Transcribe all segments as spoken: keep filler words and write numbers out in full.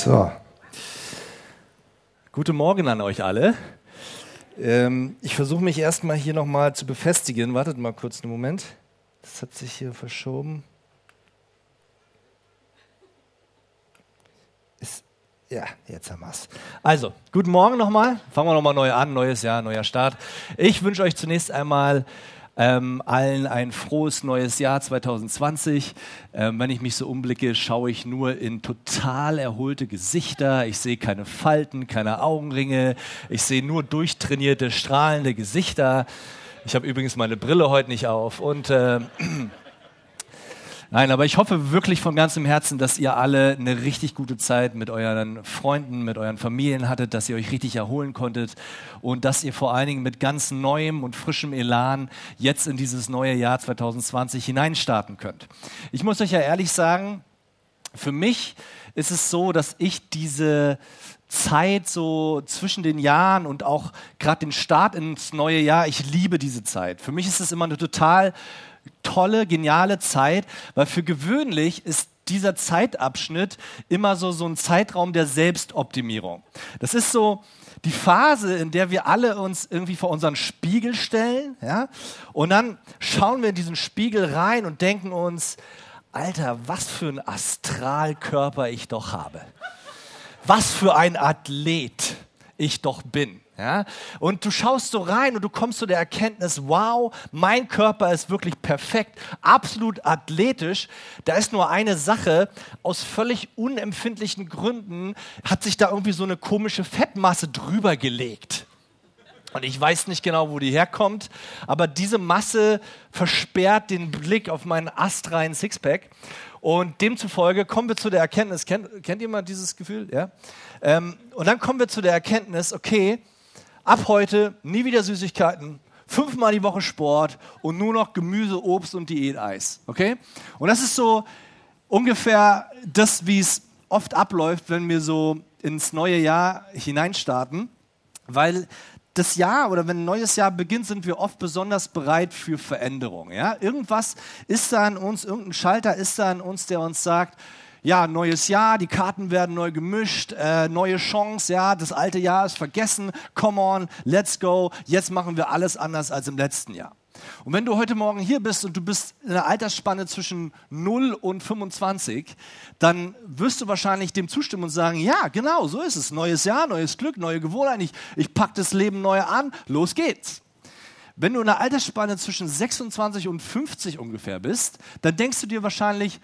So. Guten Morgen an euch alle. Ähm, ich versuche mich erstmal hier nochmal zu befestigen. Wartet mal kurz einen Moment. Das hat sich hier verschoben. Ist, ja, jetzt haben wir es. Also, guten Morgen nochmal. Fangen wir nochmal neu an. Neues Jahr, neuer Start. Ich wünsche euch zunächst einmal Ähm, allen ein frohes neues Jahr zwanzig zwanzig. Ähm, wenn ich mich so umblicke, schaue ich nur in total erholte Gesichter. Ich sehe keine Falten, keine Augenringe. Ich sehe nur durchtrainierte, strahlende Gesichter. Ich habe übrigens meine Brille heute nicht auf. Und äh, Nein, aber ich hoffe wirklich von ganzem Herzen, dass ihr alle eine richtig gute Zeit mit euren Freunden, mit euren Familien hattet, dass ihr euch richtig erholen konntet und dass ihr vor allen Dingen mit ganz neuem und frischem Elan jetzt in dieses neue Jahr zwanzig zwanzig hineinstarten könnt. Ich muss euch ja ehrlich sagen, für mich ist es so, dass ich diese Zeit so zwischen den Jahren und auch gerade den Start ins neue Jahr, ich liebe diese Zeit. Für mich ist es immer eine total tolle, geniale Zeit, weil für gewöhnlich ist dieser Zeitabschnitt immer so, so ein Zeitraum der Selbstoptimierung. Das ist so die Phase, in der wir alle uns irgendwie vor unseren Spiegel stellen, ja? Und dann schauen wir in diesen Spiegel rein und denken uns, Alter, was für ein Astralkörper ich doch habe. Was für ein Athlet ich doch bin. Ja? Und du schaust so rein und du kommst zu der Erkenntnis, wow, mein Körper ist wirklich perfekt, absolut athletisch. Da ist nur eine Sache, aus völlig unempfindlichen Gründen hat sich da irgendwie so eine komische Fettmasse drüber gelegt. Und ich weiß nicht genau, wo die herkommt, aber diese Masse versperrt den Blick auf meinen astreinen Sixpack. Und demzufolge kommen wir zu der Erkenntnis, kennt, kennt jemand dieses Gefühl? Ja? Ähm, und dann kommen wir zu der Erkenntnis, okay, ab heute nie wieder Süßigkeiten, fünfmal die Woche Sport und nur noch Gemüse, Obst und Diäteis. Okay? Und das ist so ungefähr das, wie es oft abläuft, wenn wir so ins neue Jahr hineinstarten, weil das Jahr oder wenn ein neues Jahr beginnt, sind wir oft besonders bereit für Veränderung. Ja? Irgendwas ist da in uns, irgendein Schalter ist da in uns, der uns sagt, ja, neues Jahr, die Karten werden neu gemischt, äh, neue Chance, ja, das alte Jahr ist vergessen, come on, let's go, jetzt machen wir alles anders als im letzten Jahr. Und wenn du heute Morgen hier bist und du bist in der Altersspanne zwischen null und fünfundzwanzig, dann wirst du wahrscheinlich dem zustimmen und sagen, ja, genau, so ist es. Neues Jahr, neues Glück, neue Gewohnheiten, ich, ich packe das Leben neu an, los geht's. Wenn du in der Altersspanne zwischen sechsundzwanzig und fünfzig ungefähr bist, dann denkst du dir wahrscheinlich,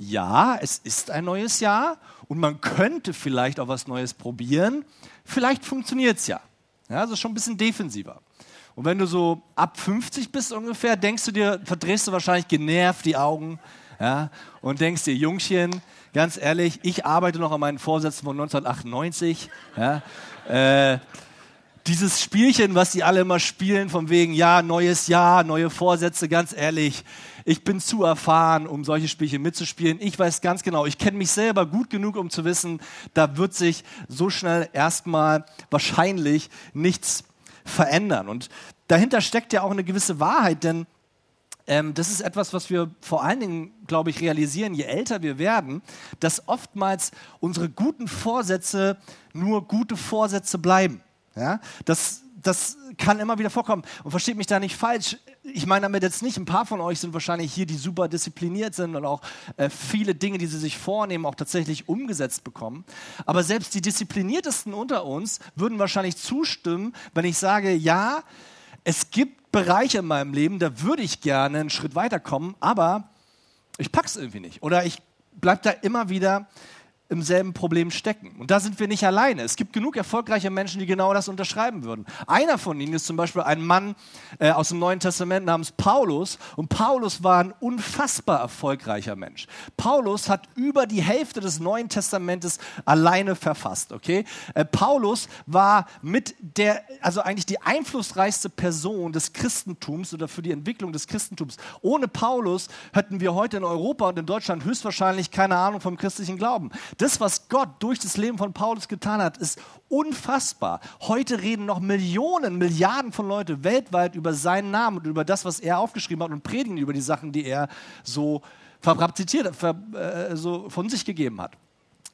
ja, es ist ein neues Jahr und man könnte vielleicht auch was Neues probieren, vielleicht funktioniert es ja. Ja, das ist schon ein bisschen defensiver. Und wenn du so ab fünfzig bist ungefähr, denkst du dir, verdrehst du wahrscheinlich genervt die Augen, ja, und denkst dir, Jungchen, ganz ehrlich, ich arbeite noch an meinen Vorsätzen von neunzehnhundertachtundneunzig. Ja, äh, dieses Spielchen, was die alle immer spielen, von wegen, ja, neues Jahr, neue Vorsätze, ganz ehrlich, ich bin zu erfahren, um solche Spielchen mitzuspielen. Ich weiß ganz genau, ich kenne mich selber gut genug, um zu wissen, da wird sich so schnell erstmal wahrscheinlich nichts verändern. Und dahinter steckt ja auch eine gewisse Wahrheit, denn ähm, das ist etwas, was wir vor allen Dingen, glaube ich, realisieren, je älter wir werden, dass oftmals unsere guten Vorsätze nur gute Vorsätze bleiben. Ja? Das, das kann immer wieder vorkommen. Und versteht mich da nicht falsch. Ich meine damit jetzt nicht, ein paar von euch sind wahrscheinlich hier, die super diszipliniert sind und auch äh, viele Dinge, die sie sich vornehmen, auch tatsächlich umgesetzt bekommen. Aber selbst die Diszipliniertesten unter uns würden wahrscheinlich zustimmen, wenn ich sage, ja, es gibt Bereiche in meinem Leben, da würde ich gerne einen Schritt weiterkommen, aber ich pack's irgendwie nicht. Oder ich bleib da immer wieder im selben Problem stecken. Und da sind wir nicht alleine. Es gibt genug erfolgreiche Menschen, die genau das unterschreiben würden. Einer von ihnen ist zum Beispiel ein Mann äh, aus dem Neuen Testament namens Paulus. Und Paulus war ein unfassbar erfolgreicher Mensch. Paulus hat über die Hälfte des Neuen Testamentes alleine verfasst. Okay? Äh, Paulus war mit der, also eigentlich die einflussreichste Person des Christentums oder für die Entwicklung des Christentums. Ohne Paulus hätten wir heute in Europa und in Deutschland höchstwahrscheinlich keine Ahnung vom christlichen Glauben. Das, was Gott durch das Leben von Paulus getan hat, ist unfassbar. Heute reden noch Millionen, Milliarden von Leuten weltweit über seinen Namen und über das, was er aufgeschrieben hat und predigen über die Sachen, die er so fabriziert, ver, äh, so von sich gegeben hat.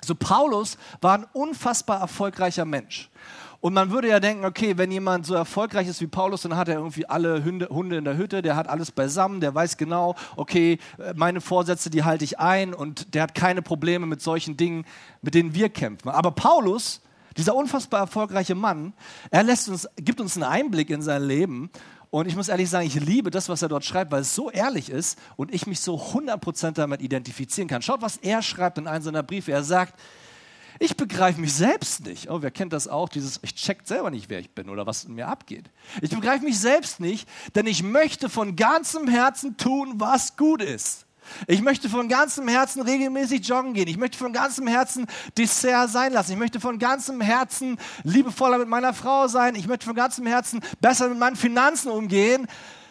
So, Paulus war ein unfassbar erfolgreicher Mensch. Und man würde ja denken, okay, wenn jemand so erfolgreich ist wie Paulus, dann hat er irgendwie alle Hunde, Hunde in der Hütte, der hat alles beisammen, der weiß genau, okay, meine Vorsätze, die halte ich ein und der hat keine Probleme mit solchen Dingen, mit denen wir kämpfen. Aber Paulus, dieser unfassbar erfolgreiche Mann, er lässt uns, gibt uns einen Einblick in sein Leben. Und ich muss ehrlich sagen, ich liebe das, was er dort schreibt, weil es so ehrlich ist und ich mich so hundert Prozent damit identifizieren kann. Schaut, was er schreibt in einem seiner Briefe. Er sagt, ich begreife mich selbst nicht. Oh, wer kennt das auch? Dieses, ich check selber nicht, wer ich bin oder was in mir abgeht. Ich begreife mich selbst nicht, denn ich möchte von ganzem Herzen tun, was gut ist. Ich möchte von ganzem Herzen regelmäßig joggen gehen. Ich möchte von ganzem Herzen Dessert sein lassen. Ich möchte von ganzem Herzen liebevoller mit meiner Frau sein. Ich möchte von ganzem Herzen besser mit meinen Finanzen umgehen.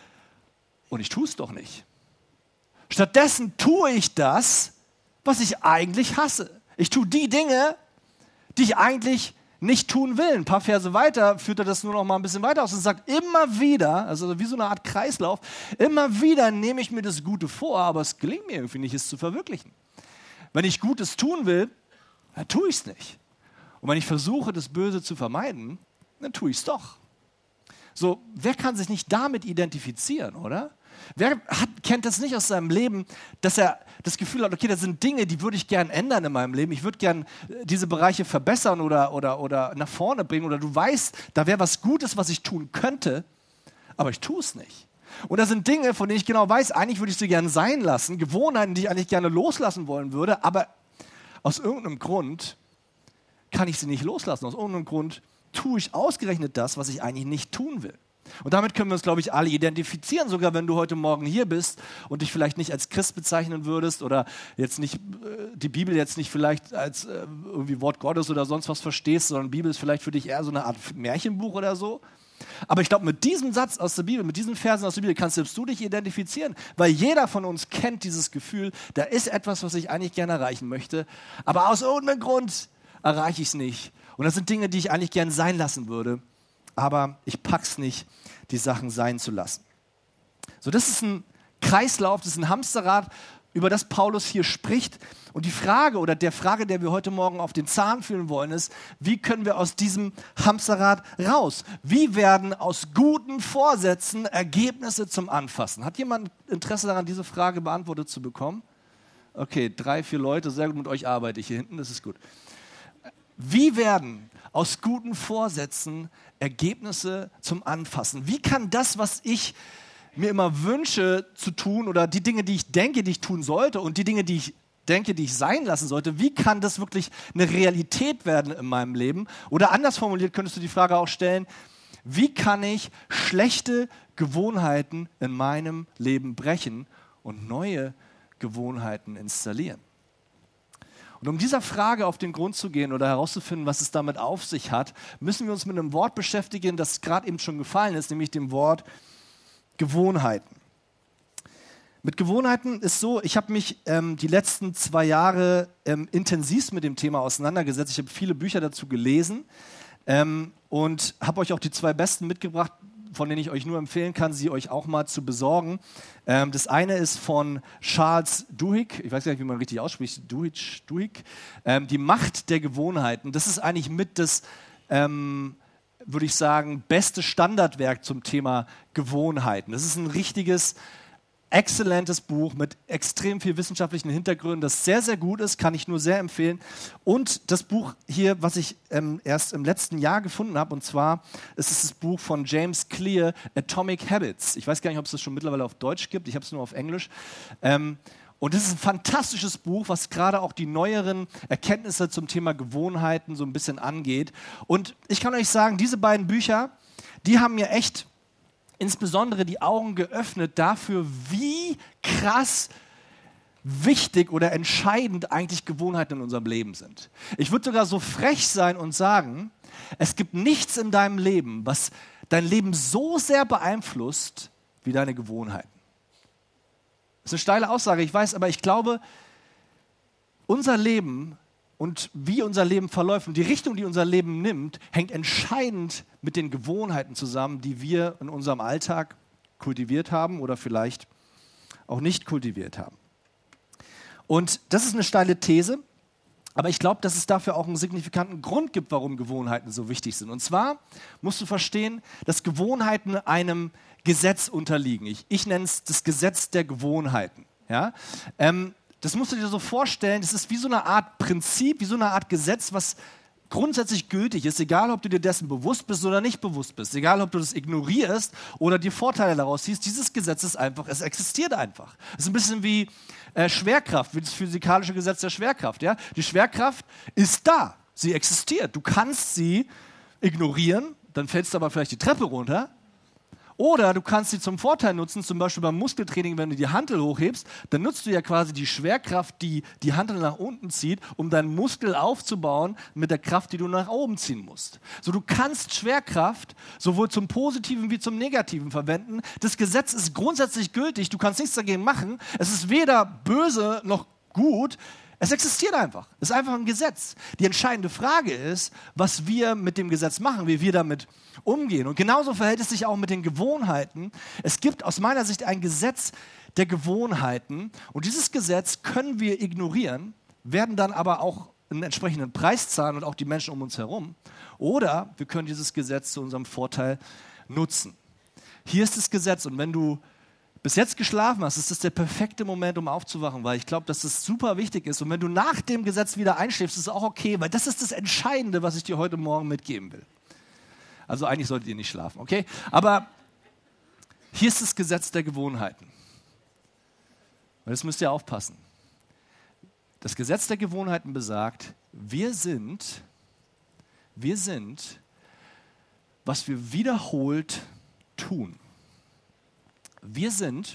Und ich tue es doch nicht. Stattdessen tue ich das, was ich eigentlich hasse. Ich tue die Dinge, die ich eigentlich nicht tun will. Ein paar Verse weiter führt er das nur noch mal ein bisschen weiter aus und sagt, immer wieder, also wie so eine Art Kreislauf, immer wieder nehme ich mir das Gute vor, aber es gelingt mir irgendwie nicht, es zu verwirklichen. Wenn ich Gutes tun will, dann tue ich es nicht. Und wenn ich versuche, das Böse zu vermeiden, dann tue ich es doch. So, wer kann sich nicht damit identifizieren, oder? Wer hat, kennt das nicht aus seinem Leben, dass er das Gefühl hat, okay, das sind Dinge, die würde ich gern ändern in meinem Leben. Ich würde gern diese Bereiche verbessern oder, oder, oder nach vorne bringen. Oder du weißt, da wäre was Gutes, was ich tun könnte, aber ich tue es nicht. Und das sind Dinge, von denen ich genau weiß, eigentlich würde ich sie gern sein lassen. Gewohnheiten, die ich eigentlich gerne loslassen wollen würde. Aber aus irgendeinem Grund kann ich sie nicht loslassen. Aus irgendeinem Grund tue ich ausgerechnet das, was ich eigentlich nicht tun will. Und damit können wir uns, glaube ich, alle identifizieren, sogar wenn du heute Morgen hier bist und dich vielleicht nicht als Christ bezeichnen würdest oder jetzt nicht, die Bibel jetzt nicht vielleicht als äh, irgendwie Wort Gottes oder sonst was verstehst, sondern Bibel ist vielleicht für dich eher so eine Art Märchenbuch oder so. Aber ich glaube, mit diesem Satz aus der Bibel, mit diesen Versen aus der Bibel kannst selbst du dich identifizieren, weil jeder von uns kennt dieses Gefühl, da ist etwas, was ich eigentlich gerne erreichen möchte, aber aus irgendeinem Grund erreiche ich es nicht. Und das sind Dinge, die ich eigentlich gerne sein lassen würde. Aber ich pack's nicht, die Sachen sein zu lassen. So, das ist ein Kreislauf, das ist ein Hamsterrad, über das Paulus hier spricht. Und die Frage oder der Frage, der wir heute Morgen auf den Zahn fühlen wollen, ist, wie können wir aus diesem Hamsterrad raus? Wie werden aus guten Vorsätzen Ergebnisse zum Anfassen? Hat jemand Interesse daran, diese Frage beantwortet zu bekommen? Okay, drei, vier Leute, sehr gut, mit euch arbeite ich hier hinten, das ist gut. Wie werden aus guten Vorsätzen Ergebnisse zum Anfassen? Wie kann das, was ich mir immer wünsche zu tun oder die Dinge, die ich denke, die ich tun sollte und die Dinge, die ich denke, die ich sein lassen sollte, wie kann das wirklich eine Realität werden in meinem Leben? Oder anders formuliert könntest du die Frage auch stellen, wie kann ich schlechte Gewohnheiten in meinem Leben brechen und neue Gewohnheiten installieren? Und um dieser Frage auf den Grund zu gehen oder herauszufinden, was es damit auf sich hat, müssen wir uns mit einem Wort beschäftigen, das gerade eben schon gefallen ist, nämlich dem Wort Gewohnheiten. Mit Gewohnheiten ist so, ich habe mich ähm, die letzten zwei Jahre ähm, intensivst mit dem Thema auseinandergesetzt. Ich habe viele Bücher dazu gelesen ähm, und habe euch auch die zwei besten mitgebracht, von denen ich euch nur empfehlen kann, sie euch auch mal zu besorgen. Ähm, das eine ist von Charles Duhigg, ich weiß gar nicht, wie man richtig ausspricht, Duhigg, Duhigg. Ähm, die Macht der Gewohnheiten. Das ist eigentlich mit das, ähm, würde ich sagen, beste Standardwerk zum Thema Gewohnheiten. Das ist ein richtiges, exzellentes Buch mit extrem viel wissenschaftlichen Hintergründen, das sehr, sehr gut ist, kann ich nur sehr empfehlen. Und das Buch hier, was ich ähm, erst im letzten Jahr gefunden habe, und zwar ist es das Buch von James Clear, Atomic Habits. Ich weiß gar nicht, ob es das schon mittlerweile auf Deutsch gibt, ich habe es nur auf Englisch. Ähm, und das ist ein fantastisches Buch, was gerade auch die neueren Erkenntnisse zum Thema Gewohnheiten so ein bisschen angeht. Und ich kann euch sagen, diese beiden Bücher, die haben mir echt insbesondere die Augen geöffnet dafür, wie krass wichtig oder entscheidend eigentlich Gewohnheiten in unserem Leben sind. Ich würde sogar so frech sein und sagen, es gibt nichts in deinem Leben, was dein Leben so sehr beeinflusst wie deine Gewohnheiten. Das ist eine steile Aussage, ich weiß, aber ich glaube, unser Leben und wie unser Leben verläuft und die Richtung, die unser Leben nimmt, hängt entscheidend mit den Gewohnheiten zusammen, die wir in unserem Alltag kultiviert haben oder vielleicht auch nicht kultiviert haben. Und das ist eine steile These, Aber ich glaube, dass es dafür auch einen signifikanten Grund gibt, warum Gewohnheiten so wichtig sind. Und zwar musst du verstehen, dass Gewohnheiten einem Gesetz unterliegen. Ich, ich nenne es das Gesetz der Gewohnheiten. Ja? Ähm, das musst du dir so vorstellen, das ist wie so eine Art Prinzip, wie so eine Art Gesetz, was grundsätzlich gültig ist, egal ob du dir dessen bewusst bist oder nicht bewusst bist, egal ob du das ignorierst oder dir Vorteile daraus ziehst, dieses Gesetz ist einfach, es existiert einfach. Es ist ein bisschen wie äh, Schwerkraft, wie das physikalische Gesetz der Schwerkraft. Ja? Die Schwerkraft ist da, sie existiert. Du kannst sie ignorieren, dann fällst du aber vielleicht die Treppe runter. Oder du kannst sie zum Vorteil nutzen, zum Beispiel beim Muskeltraining, wenn du die Hantel hochhebst, dann nutzt du ja quasi die Schwerkraft, die die Hantel nach unten zieht, um deinen Muskel aufzubauen mit der Kraft, die du nach oben ziehen musst. So, du kannst Schwerkraft sowohl zum Positiven wie zum Negativen verwenden. Das Gesetz ist grundsätzlich gültig, du kannst nichts dagegen machen. Es ist weder böse noch gut. Es existiert einfach. Es ist einfach ein Gesetz. Die entscheidende Frage ist, was wir mit dem Gesetz machen, wie wir damit umgehen. Und genauso verhält es sich auch mit den Gewohnheiten. Es gibt aus meiner Sicht ein Gesetz der Gewohnheiten. Und dieses Gesetz können wir ignorieren, werden dann aber auch einen entsprechenden Preis zahlen und auch die Menschen um uns herum. Oder wir können dieses Gesetz zu unserem Vorteil nutzen. Hier ist das Gesetz. Und wenn du bis jetzt geschlafen hast, ist das der perfekte Moment, um aufzuwachen, weil ich glaube, dass das super wichtig ist. Und wenn du nach dem Gesetz wieder einschläfst, ist es auch okay, weil das ist das Entscheidende, was ich dir heute Morgen mitgeben will. Also eigentlich solltet ihr nicht schlafen, okay? Aber hier ist das Gesetz der Gewohnheiten. Und jetzt müsst ihr aufpassen. Das Gesetz der Gewohnheiten besagt, wir sind, wir sind, was wir wiederholt tun. Wir sind,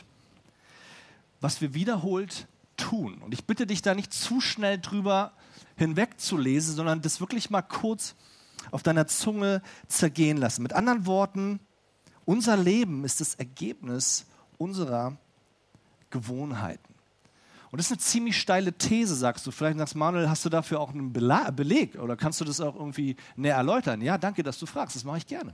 was wir wiederholt tun. Und ich bitte dich da nicht zu schnell drüber hinwegzulesen, sondern das wirklich mal kurz auf deiner Zunge zergehen lassen. Mit anderen Worten, unser Leben ist das Ergebnis unserer Gewohnheiten. Und das ist eine ziemlich steile These, sagst du. Vielleicht sagst Manuel, hast du dafür auch einen Bela- Beleg oder kannst du das auch irgendwie näher erläutern? Ja, danke, dass du fragst, das mache ich gerne.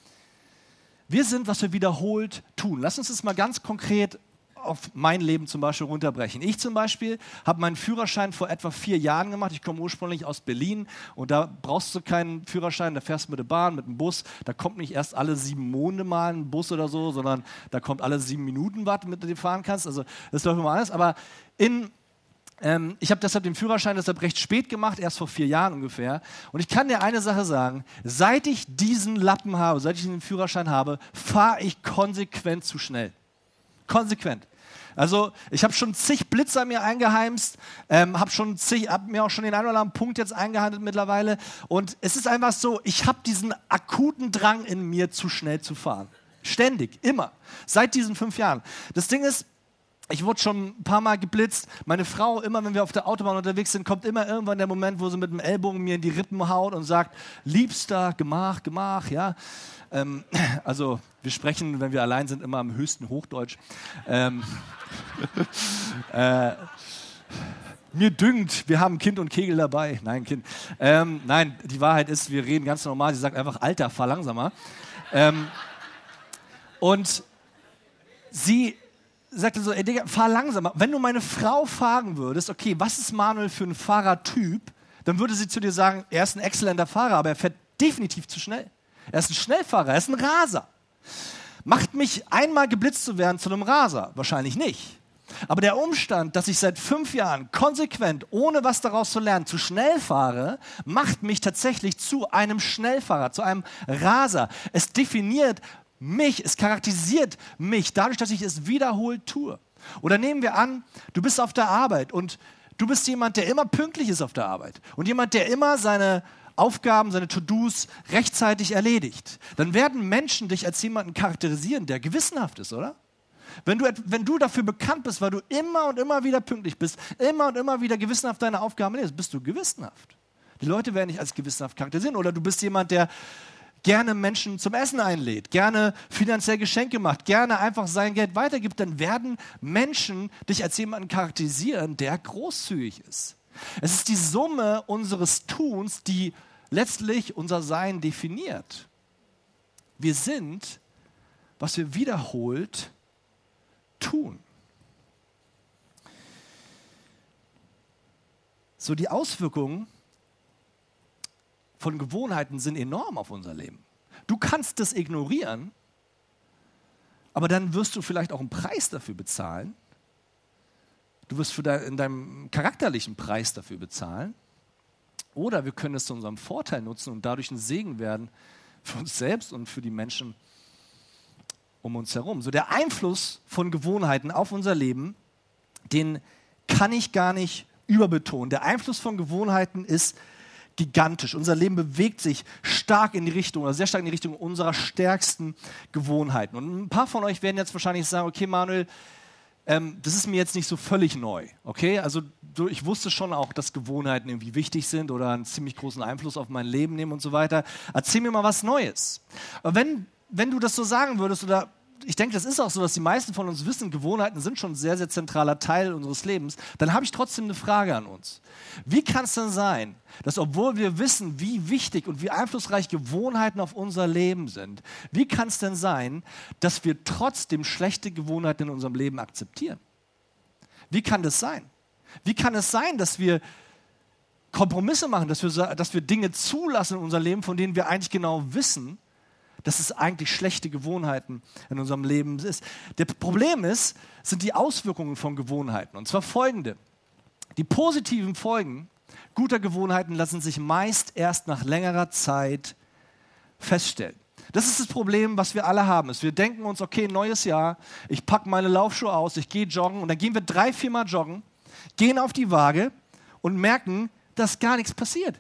Wir sind, was wir wiederholt tun. Lass uns das mal ganz konkret auf mein Leben zum Beispiel runterbrechen. Ich zum Beispiel habe meinen Führerschein vor etwa vier Jahren gemacht. Ich komme ursprünglich aus Berlin und da brauchst du keinen Führerschein, da fährst du mit der Bahn, mit dem Bus. Da kommt nicht erst alle sieben Monate mal ein Bus oder so, sondern da kommt alle sieben Minuten was, mit dem du fahren kannst. Also das läuft immer alles. Aber in Ähm, ich habe deshalb den Führerschein deshalb recht spät gemacht, erst vor vier Jahren ungefähr. Und ich kann dir eine Sache sagen, seit ich diesen Lappen habe, seit ich den Führerschein habe, fahre ich konsequent zu schnell. Konsequent. Also ich habe schon zig Blitzer mir eingeheimst, ähm, habe schon zig, hab mir auch schon den einen oder anderen Punkt jetzt eingehandelt mittlerweile. Und es ist einfach so, ich habe diesen akuten Drang in mir, zu schnell zu fahren. Ständig, immer. Seit diesen fünf Jahren. Das Ding ist, ich wurde schon ein paar Mal geblitzt. Meine Frau, immer wenn wir auf der Autobahn unterwegs sind, kommt immer irgendwann der Moment, wo sie mit dem Ellbogen mir in die Rippen haut und sagt, Liebster, Gemach, Gemach, ja. Ähm, also wir sprechen, wenn wir allein sind, immer am höchsten Hochdeutsch. Ähm, äh, mir dünkt, wir haben Kind und Kegel dabei. Nein, Kind. Ähm, nein, die Wahrheit ist, wir reden ganz normal. Sie sagt einfach, Alter, fahr langsamer. Ähm, und sie sagte so, ey Digga, fahr langsamer. Wenn du meine Frau fragen würdest, okay, was ist Manuel für ein Fahrertyp, dann würde sie zu dir sagen, er ist ein exzellenter Fahrer, aber er fährt definitiv zu schnell. Er ist ein Schnellfahrer, er ist ein Raser. Macht mich einmal geblitzt zu werden zu einem Raser? Wahrscheinlich nicht. Aber der Umstand, dass ich seit fünf Jahren konsequent, ohne was daraus zu lernen, zu schnell fahre, macht mich tatsächlich zu einem Schnellfahrer, zu einem Raser. Es definiert mich, es charakterisiert mich, dadurch, dass ich es wiederholt tue. Oder nehmen wir an, du bist auf der Arbeit und du bist jemand, der immer pünktlich ist auf der Arbeit und jemand, der immer seine Aufgaben, seine To-Dos rechtzeitig erledigt. Dann werden Menschen dich als jemanden charakterisieren, der gewissenhaft ist, oder? Wenn du, wenn du dafür bekannt bist, weil du immer und immer wieder pünktlich bist, immer und immer wieder gewissenhaft deine Aufgaben erledigst, bist du gewissenhaft. Die Leute werden dich als gewissenhaft charakterisieren. Oder du bist jemand, der gerne Menschen zum Essen einlädt, gerne finanziell Geschenke macht, gerne einfach sein Geld weitergibt, dann werden Menschen dich als jemanden charakterisieren, der großzügig ist. Es ist die Summe unseres Tuns, die letztlich unser Sein definiert. Wir sind, was wir wiederholt tun. So, die Auswirkungen von Gewohnheiten sind enorm auf unser Leben. Du kannst das ignorieren, aber dann wirst du vielleicht auch einen Preis dafür bezahlen. Du wirst für de- in deinem charakterlichen Preis dafür bezahlen. Oder wir können es zu unserem Vorteil nutzen und dadurch ein Segen werden für uns selbst und für die Menschen um uns herum. So, der Einfluss von Gewohnheiten auf unser Leben, den kann ich gar nicht überbetonen. Der Einfluss von Gewohnheiten ist gigantisch. Unser Leben bewegt sich stark in die Richtung, oder sehr stark in die Richtung unserer stärksten Gewohnheiten. Und ein paar von euch werden jetzt wahrscheinlich sagen, okay, Manuel, ähm, das ist mir jetzt nicht so völlig neu. Okay, also so, ich wusste schon auch, dass Gewohnheiten irgendwie wichtig sind oder einen ziemlich großen Einfluss auf mein Leben nehmen und so weiter. Erzähl mir mal was Neues. Aber wenn, wenn du das so sagen würdest, oder ich denke, das ist auch so, dass die meisten von uns wissen, Gewohnheiten sind schon ein sehr, sehr zentraler Teil unseres Lebens, dann habe ich trotzdem eine Frage an uns. Wie kann es denn sein, dass obwohl wir wissen, wie wichtig und wie einflussreich Gewohnheiten auf unser Leben sind, wie kann es denn sein, dass wir trotzdem schlechte Gewohnheiten in unserem Leben akzeptieren? Wie kann das sein? Wie kann es sein, dass wir Kompromisse machen, dass wir, dass wir Dinge zulassen in unserem Leben, von denen wir eigentlich genau wissen, dass es eigentlich schlechte Gewohnheiten in unserem Leben ist. Das Problem ist, sind die Auswirkungen von Gewohnheiten. Und zwar folgende. Die positiven Folgen guter Gewohnheiten lassen sich meist erst nach längerer Zeit feststellen. Das ist das Problem, was wir alle haben. Wir denken uns, okay, neues Jahr, ich packe meine Laufschuhe aus, ich gehe joggen und dann gehen wir drei, vier Mal joggen, gehen auf die Waage und merken, dass gar nichts passiert.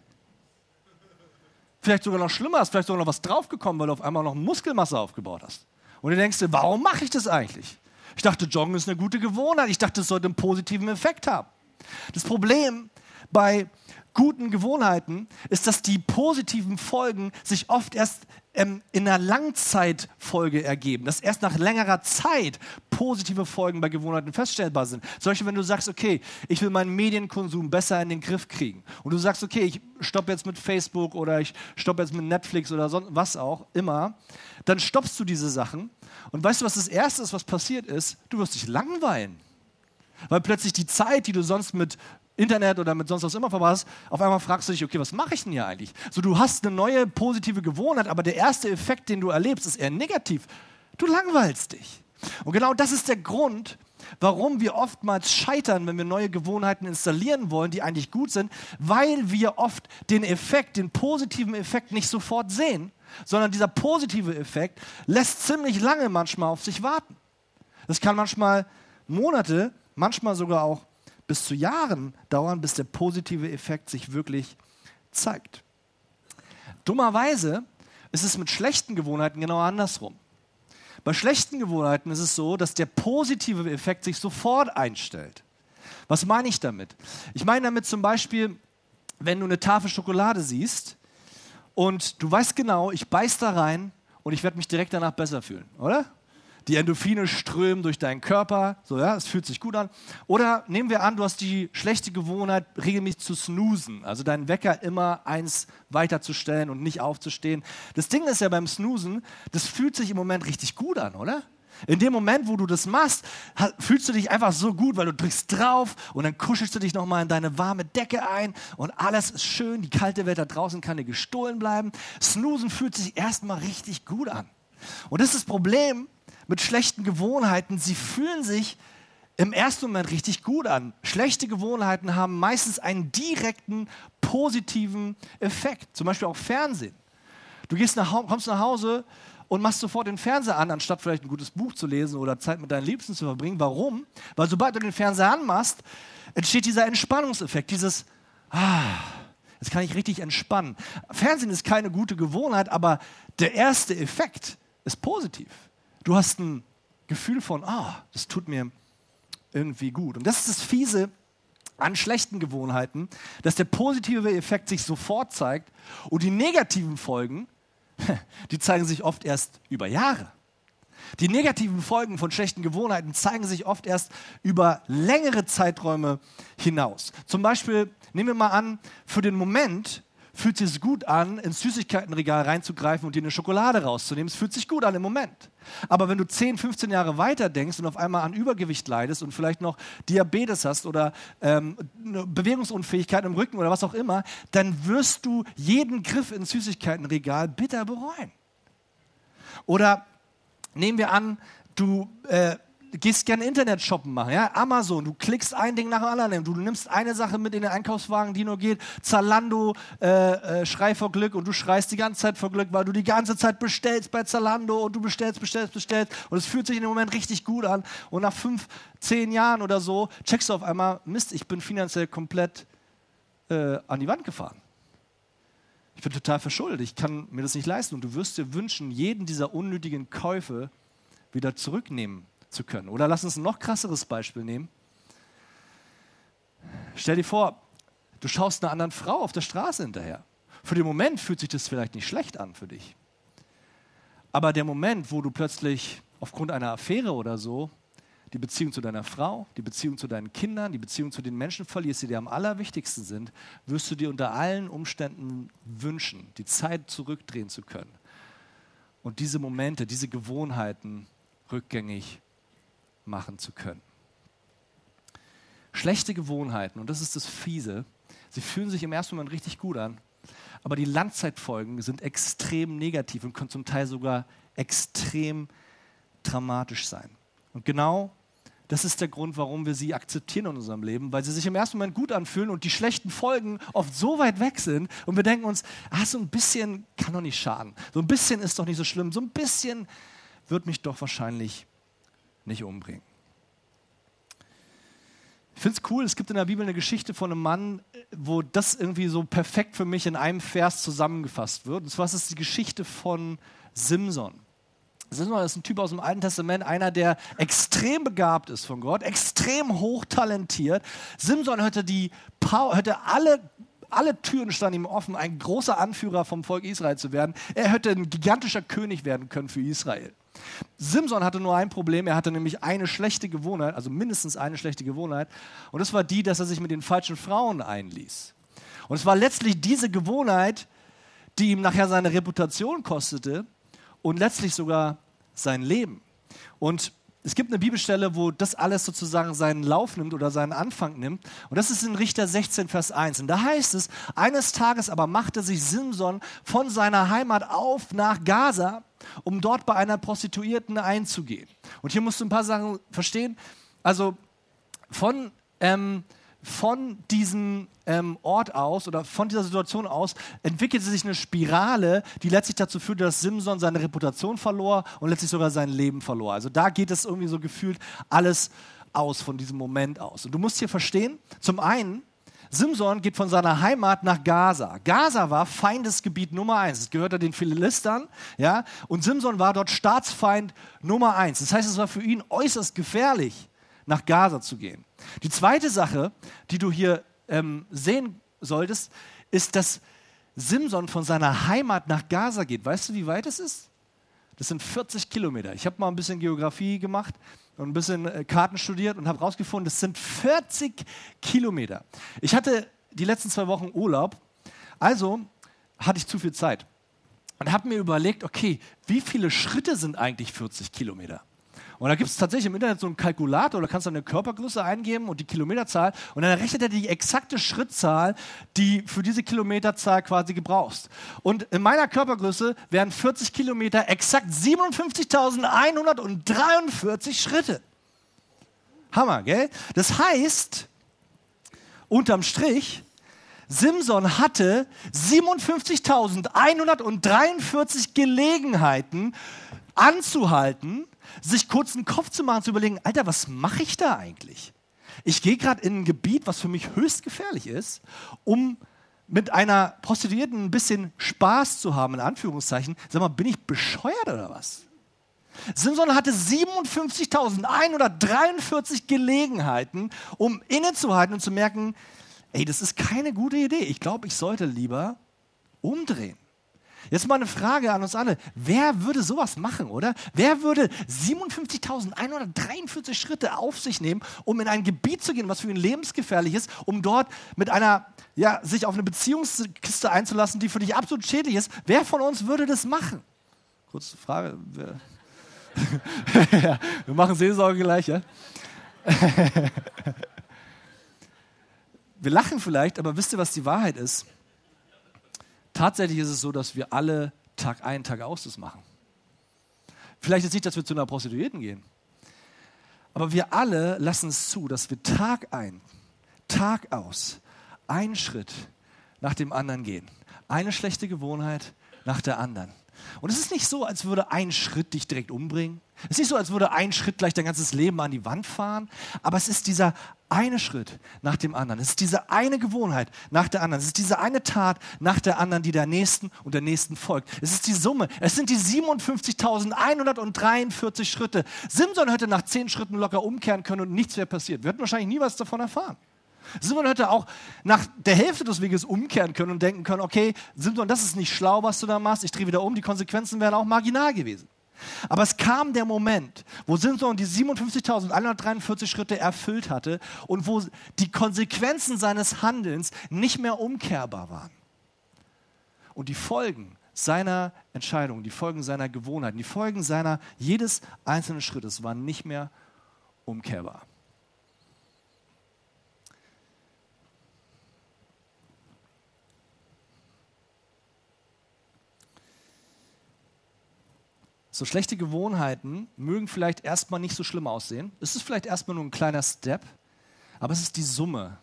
Vielleicht sogar noch schlimmer ist, vielleicht sogar noch was draufgekommen, weil du auf einmal noch Muskelmasse aufgebaut hast. Und du denkst dir, warum mache ich das eigentlich? Ich dachte, Joggen ist eine gute Gewohnheit. Ich dachte, es sollte einen positiven Effekt haben. Das Problem bei guten Gewohnheiten ist, dass die positiven Folgen sich oft erst ähm, in einer Langzeitfolge ergeben. Dass erst nach längerer Zeit positive Folgen bei Gewohnheiten feststellbar sind. Zum Beispiel, wenn du sagst, okay, ich will meinen Medienkonsum besser in den Griff kriegen. Und du sagst, okay, ich stoppe jetzt mit Facebook oder ich stoppe jetzt mit Netflix oder sonst was auch immer. Dann stoppst du diese Sachen. Und weißt du, was das Erste ist, was passiert ist? Du wirst dich langweilen. Weil plötzlich die Zeit, die du sonst mit Internet oder mit sonst was immer verpasst, auf einmal fragst du dich, okay, was mache ich denn hier eigentlich? So, du hast eine neue positive Gewohnheit, aber der erste Effekt, den du erlebst, ist eher negativ. Du langweilst dich. Und genau das ist der Grund, warum wir oftmals scheitern, wenn wir neue Gewohnheiten installieren wollen, die eigentlich gut sind, weil wir oft den Effekt, den positiven Effekt nicht sofort sehen, sondern dieser positive Effekt lässt ziemlich lange manchmal auf sich warten. Das kann manchmal Monate, manchmal sogar auch bis zu Jahren dauern, bis der positive Effekt sich wirklich zeigt. Dummerweise ist es mit schlechten Gewohnheiten genau andersrum. Bei schlechten Gewohnheiten ist es so, dass der positive Effekt sich sofort einstellt. Was meine ich damit? Ich meine damit zum Beispiel, wenn du eine Tafel Schokolade siehst und du weißt genau, ich beiß da rein und ich werde mich direkt danach besser fühlen, oder? Die Endorphine strömen durch deinen Körper, so, ja, es fühlt sich gut an. Oder nehmen wir an, du hast die schlechte Gewohnheit, regelmäßig zu snoosen, also deinen Wecker immer eins weiterzustellen und nicht aufzustehen. Das Ding ist ja beim Snoosen, das fühlt sich im Moment richtig gut an, oder? In dem Moment, wo du das machst, fühlst du dich einfach so gut, weil du drückst drauf und dann kuschelst du dich nochmal in deine warme Decke ein und alles ist schön, die kalte Welt da draußen kann dir gestohlen bleiben. Snoosen fühlt sich erstmal richtig gut an. Und das ist das Problem mit schlechten Gewohnheiten, sie fühlen sich im ersten Moment richtig gut an. Schlechte Gewohnheiten haben meistens einen direkten, positiven Effekt. Zum Beispiel auch Fernsehen. Du gehst nach, kommst nach Hause und machst sofort den Fernseher an, anstatt vielleicht ein gutes Buch zu lesen oder Zeit mit deinen Liebsten zu verbringen. Warum? Weil sobald du den Fernseher anmachst, entsteht dieser Entspannungseffekt, dieses, ah, jetzt kann ich richtig entspannen. Fernsehen ist keine gute Gewohnheit, aber der erste Effekt ist positiv. Du hast ein Gefühl von, ah, das tut mir irgendwie gut. Und das ist das Fiese an schlechten Gewohnheiten, dass der positive Effekt sich sofort zeigt und die negativen Folgen, die zeigen sich oft erst über Jahre. Die negativen Folgen von schlechten Gewohnheiten zeigen sich oft erst über längere Zeiträume hinaus. Zum Beispiel, nehmen wir mal an, für den Moment fühlt sich gut an, ins Süßigkeitenregal reinzugreifen und dir eine Schokolade rauszunehmen. Es fühlt sich gut an im Moment. Aber wenn du zehn, fünfzehn Jahre weiter denkst und auf einmal an Übergewicht leidest und vielleicht noch Diabetes hast oder ähm, eine Bewegungsunfähigkeit im Rücken oder was auch immer, dann wirst du jeden Griff ins Süßigkeitenregal bitter bereuen. Oder nehmen wir an, du äh, gehst gerne Internet shoppen machen, ja? Amazon, du klickst ein Ding nach dem anderen, du nimmst eine Sache mit in den Einkaufswagen, die nur geht, Zalando, äh, äh, Schrei vor Glück und du schreist die ganze Zeit vor Glück, weil du die ganze Zeit bestellst bei Zalando und du bestellst, bestellst, bestellst und es fühlt sich in dem Moment richtig gut an und nach fünf, zehn Jahren oder so checkst du auf einmal, Mist, ich bin finanziell komplett äh, an die Wand gefahren. Ich bin total verschuldet, ich kann mir das nicht leisten und du wirst dir wünschen, jeden dieser unnötigen Käufe wieder zurücknehmen zu können. Oder lass uns ein noch krasseres Beispiel nehmen. Stell dir vor, du schaust einer anderen Frau auf der Straße hinterher. Für den Moment fühlt sich das vielleicht nicht schlecht an für dich. Aber der Moment, wo du plötzlich aufgrund einer Affäre oder so die Beziehung zu deiner Frau, die Beziehung zu deinen Kindern, die Beziehung zu den Menschen verlierst, die dir am allerwichtigsten sind, wirst du dir unter allen Umständen wünschen, die Zeit zurückdrehen zu können und diese Momente, diese Gewohnheiten rückgängig machen zu können. Schlechte Gewohnheiten, und das ist das Fiese, sie fühlen sich im ersten Moment richtig gut an, aber die Langzeitfolgen sind extrem negativ und können zum Teil sogar extrem dramatisch sein. Und genau das ist der Grund, warum wir sie akzeptieren in unserem Leben, weil sie sich im ersten Moment gut anfühlen und die schlechten Folgen oft so weit weg sind und wir denken uns, ah, so ein bisschen kann doch nicht schaden, so ein bisschen ist doch nicht so schlimm, so ein bisschen wird mich doch wahrscheinlich nicht umbringen. Ich finde es cool, es gibt in der Bibel eine Geschichte von einem Mann, wo das irgendwie so perfekt für mich in einem Vers zusammengefasst wird. Und zwar ist es die Geschichte von Simson. Simson ist ein Typ aus dem Alten Testament, einer, der extrem begabt ist von Gott, extrem hochtalentiert. Simson hatte, die Power, hatte alle Alle Türen standen ihm offen, ein großer Anführer vom Volk Israel zu werden. Er hätte ein gigantischer König werden können für Israel. Simson hatte nur ein Problem, er hatte nämlich eine schlechte Gewohnheit, also mindestens eine schlechte Gewohnheit, und das war die, dass er sich mit den falschen Frauen einließ. Und es war letztlich diese Gewohnheit, die ihm nachher seine Reputation kostete und letztlich sogar sein Leben. Und es gibt eine Bibelstelle, wo das alles sozusagen seinen Lauf nimmt oder seinen Anfang nimmt. Und das ist in Richter sechzehn, Vers eins. Und da heißt es, eines Tages aber machte sich Simson von seiner Heimat auf nach Gaza, um dort bei einer Prostituierten einzugehen. Und hier musst du ein paar Sachen verstehen. Also von, ähm, von diesem ähm, Ort aus oder von dieser Situation aus entwickelte sich eine Spirale, die letztlich dazu führte, dass Simson seine Reputation verlor und letztlich sogar sein Leben verlor. Also da geht es irgendwie so gefühlt alles aus von diesem Moment aus. Und du musst hier verstehen, zum einen, Simson geht von seiner Heimat nach Gaza. Gaza war Feindesgebiet Nummer eins. Es gehörte den Philistern, ja, und Simson war dort Staatsfeind Nummer eins. Das heißt, es war für ihn äußerst gefährlich, nach Gaza zu gehen. Die zweite Sache, die du hier ähm, sehen solltest, ist, dass Simson von seiner Heimat nach Gaza geht. Weißt du, wie weit es ist? Das sind vierzig Kilometer. Ich habe mal ein bisschen Geografie gemacht und ein bisschen äh, Karten studiert und habe herausgefunden, das sind vierzig Kilometer. Ich hatte die letzten zwei Wochen Urlaub, also hatte ich zu viel Zeit und habe mir überlegt, okay, wie viele Schritte sind eigentlich vierzig Kilometer? Und da gibt es tatsächlich im Internet so einen Kalkulator, da kannst du eine Körpergröße eingeben und die Kilometerzahl und dann rechnet er die exakte Schrittzahl, die für diese Kilometerzahl quasi gebrauchst. Und in meiner Körpergröße wären vierzig Kilometer exakt siebenundfünfzigtausendeinhundertdreiundvierzig Schritte. Hammer, gell? Das heißt, unterm Strich, Simson hatte siebenundfünfzigtausendeinhundertdreiundvierzig Gelegenheiten anzuhalten, sich kurz einen Kopf zu machen, zu überlegen, Alter, was mache ich da eigentlich? Ich gehe gerade in ein Gebiet, was für mich höchst gefährlich ist, um mit einer Prostituierten ein bisschen Spaß zu haben, in Anführungszeichen. Sag mal, bin ich bescheuert oder was? Simson hatte siebenundfünfzigtausendeinhundertdreiundvierzig Gelegenheiten, um innezuhalten und zu merken, ey, das ist keine gute Idee. Ich glaube, ich sollte lieber umdrehen. Jetzt mal eine Frage an uns alle. Wer würde sowas machen, oder? Wer würde siebenundfünfzigtausendeinhundertdreiundvierzig Schritte auf sich nehmen, um in ein Gebiet zu gehen, was für ihn lebensgefährlich ist, um dort mit einer, ja, sich auf eine Beziehungskiste einzulassen, die für dich absolut schädlich ist? Wer von uns würde das machen? Kurze Frage. Ja, wir machen Seelsorge gleich, ja? Wir lachen vielleicht, aber wisst ihr, was die Wahrheit ist? Tatsächlich ist es so, dass wir alle Tag ein, Tag aus das machen. Vielleicht jetzt nicht, dass wir zu einer Prostituierten gehen, aber wir alle lassen es zu, dass wir Tag ein, Tag aus, einen Schritt nach dem anderen gehen. Eine schlechte Gewohnheit nach der anderen. Und es ist nicht so, als würde ein Schritt dich direkt umbringen. Es ist nicht so, als würde ein Schritt gleich dein ganzes Leben an die Wand fahren. Aber es ist dieser eine Schritt nach dem anderen. Es ist diese eine Gewohnheit nach der anderen. Es ist diese eine Tat nach der anderen, die der nächsten und der nächsten folgt. Es ist die Summe. Es sind die siebenundfünfzigtausendeinhundertdreiundvierzig Schritte. Simson hätte nach zehn Schritten locker umkehren können und nichts wäre passiert. Wir hätten wahrscheinlich nie was davon erfahren. Simson hätte auch nach der Hälfte des Weges umkehren können und denken können, okay, Simson, das ist nicht schlau, was du da machst, ich drehe wieder um, die Konsequenzen wären auch marginal gewesen. Aber es kam der Moment, wo Simson die siebenundfünfzigtausendeinhundertdreiundvierzig Schritte erfüllt hatte und wo die Konsequenzen seines Handelns nicht mehr umkehrbar waren. Und die Folgen seiner Entscheidungen, die Folgen seiner Gewohnheiten, die Folgen seiner jedes einzelnen Schrittes waren nicht mehr umkehrbar. So schlechte Gewohnheiten mögen vielleicht erstmal nicht so schlimm aussehen. Es ist vielleicht erstmal nur ein kleiner Step, aber es ist die Summe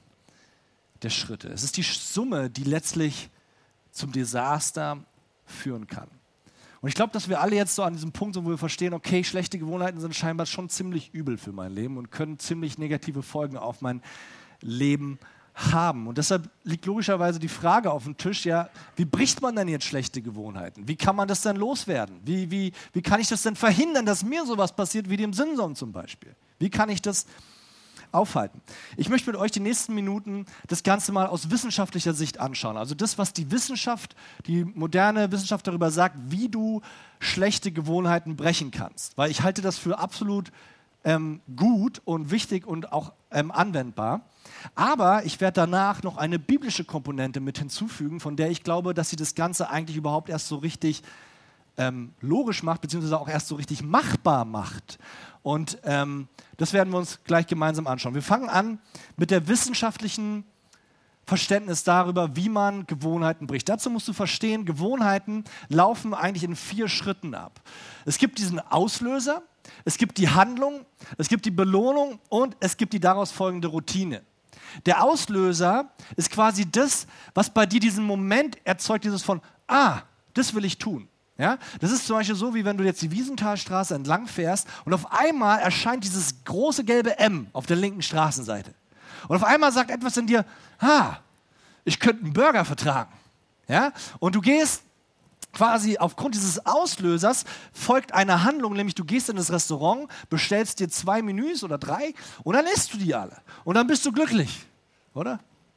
der Schritte. Es ist die Summe, die letztlich zum Desaster führen kann. Und ich glaube, dass wir alle jetzt so an diesem Punkt sind, wo wir verstehen, okay, schlechte Gewohnheiten sind scheinbar schon ziemlich übel für mein Leben und können ziemlich negative Folgen auf mein Leben haben. Und deshalb liegt logischerweise die Frage auf dem Tisch, ja, wie bricht man denn jetzt schlechte Gewohnheiten? Wie kann man das denn loswerden? Wie, wie, wie kann ich das denn verhindern, dass mir sowas passiert wie dem Simson zum Beispiel? Wie kann ich das aufhalten? Ich möchte mit euch die nächsten Minuten das Ganze mal aus wissenschaftlicher Sicht anschauen. Also das, was die Wissenschaft, die moderne Wissenschaft darüber sagt, wie du schlechte Gewohnheiten brechen kannst. Weil ich halte das für absolut ähm, gut und wichtig und auch ähm, anwendbar. Aber ich werde danach noch eine biblische Komponente mit hinzufügen, von der ich glaube, dass sie das Ganze eigentlich überhaupt erst so richtig ähm, logisch macht, beziehungsweise auch erst so richtig machbar macht. Und ähm, das werden wir uns gleich gemeinsam anschauen. Wir fangen an mit der wissenschaftlichen Verständnis darüber, wie man Gewohnheiten bricht. Dazu musst du verstehen, Gewohnheiten laufen eigentlich in vier Schritten ab. Es gibt diesen Auslöser, es gibt die Handlung, es gibt die Belohnung und es gibt die daraus folgende Routine. Der Auslöser ist quasi das, was bei dir diesen Moment erzeugt, dieses von, ah, das will ich tun. Ja? Das ist zum Beispiel so, wie wenn du jetzt die Wiesenthalstraße entlang fährst und auf einmal erscheint dieses große gelbe M auf der linken Straßenseite. Und auf einmal sagt etwas in dir, ah, ich könnte einen Burger vertragen. Ja? Und du gehst quasi aufgrund dieses Auslösers, folgt eine Handlung, nämlich du gehst in das Restaurant, bestellst dir zwei Menüs oder drei und dann isst du die alle. Und dann bist du glücklich, oder?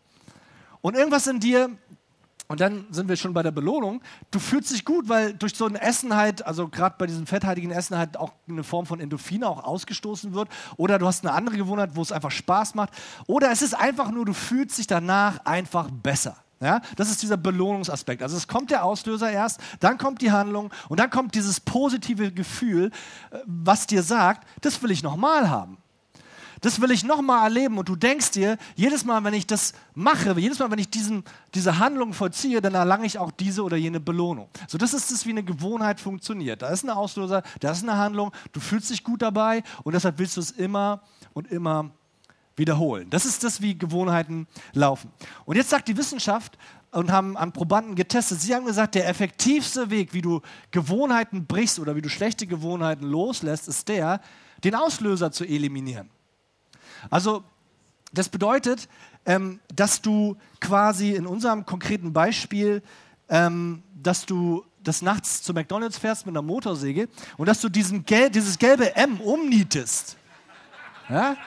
Und irgendwas in dir, und dann sind wir schon bei der Belohnung, du fühlst dich gut, weil durch so ein Essen halt, also gerade bei diesem fetthaltigen Essen halt auch eine Form von Endorphine auch ausgestoßen wird. Oder du hast eine andere Gewohnheit, wo es einfach Spaß macht. Oder es ist einfach nur, du fühlst dich danach einfach besser. Ja, das ist dieser Belohnungsaspekt. Also es kommt der Auslöser erst, dann kommt die Handlung und dann kommt dieses positive Gefühl, was dir sagt, das will ich nochmal haben. Das will ich nochmal erleben und du denkst dir, jedes Mal, wenn ich das mache, jedes Mal, wenn ich diesen, diese Handlung vollziehe, dann erlange ich auch diese oder jene Belohnung. So, das ist das, wie eine Gewohnheit funktioniert. Da ist ein Auslöser, da ist eine Handlung, du fühlst dich gut dabei und deshalb willst du es immer und immer wiederholen. Das ist das, wie Gewohnheiten laufen. Und jetzt sagt die Wissenschaft und haben an Probanden getestet, sie haben gesagt, der effektivste Weg, wie du Gewohnheiten brichst oder wie du schlechte Gewohnheiten loslässt, ist der, den Auslöser zu eliminieren. Also das bedeutet, ähm, dass du quasi in unserem konkreten Beispiel, ähm, dass du des Nachts zu McDonald's fährst mit einer Motorsäge und dass du diesen Gel- dieses gelbe M umnietest. Ja?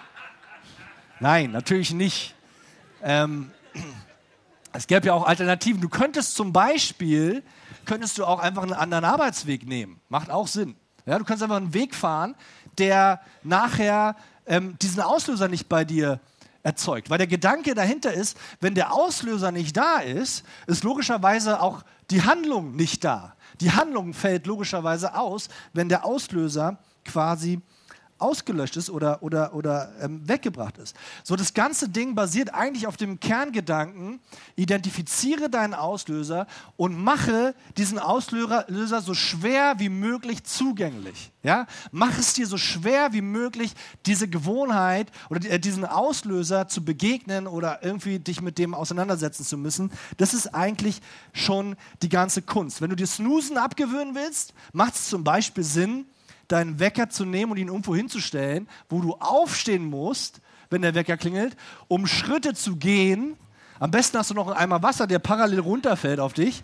Nein, natürlich nicht. Ähm, es gäbe ja auch Alternativen. Du könntest zum Beispiel, könntest du auch einfach einen anderen Arbeitsweg nehmen. Macht auch Sinn. Ja, du kannst einfach einen Weg fahren, der nachher ähm, diesen Auslöser nicht bei dir erzeugt. Weil der Gedanke dahinter ist, wenn der Auslöser nicht da ist, ist logischerweise auch die Handlung nicht da. Die Handlung fällt logischerweise aus, wenn der Auslöser quasi ausgelöscht ist oder, oder, oder ähm, weggebracht ist. So, das ganze Ding basiert eigentlich auf dem Kerngedanken, identifiziere deinen Auslöser und mache diesen Auslöser so schwer wie möglich zugänglich. Ja? Mach es dir so schwer wie möglich, diese Gewohnheit oder die, äh, diesen Auslöser zu begegnen oder irgendwie dich mit dem auseinandersetzen zu müssen. Das ist eigentlich schon die ganze Kunst. Wenn du dir Snoozen abgewöhnen willst, macht es zum Beispiel Sinn, deinen Wecker zu nehmen und ihn irgendwo hinzustellen, wo du aufstehen musst, wenn der Wecker klingelt, um Schritte zu gehen. Am besten hast du noch einen Eimer Wasser, der parallel runterfällt auf dich.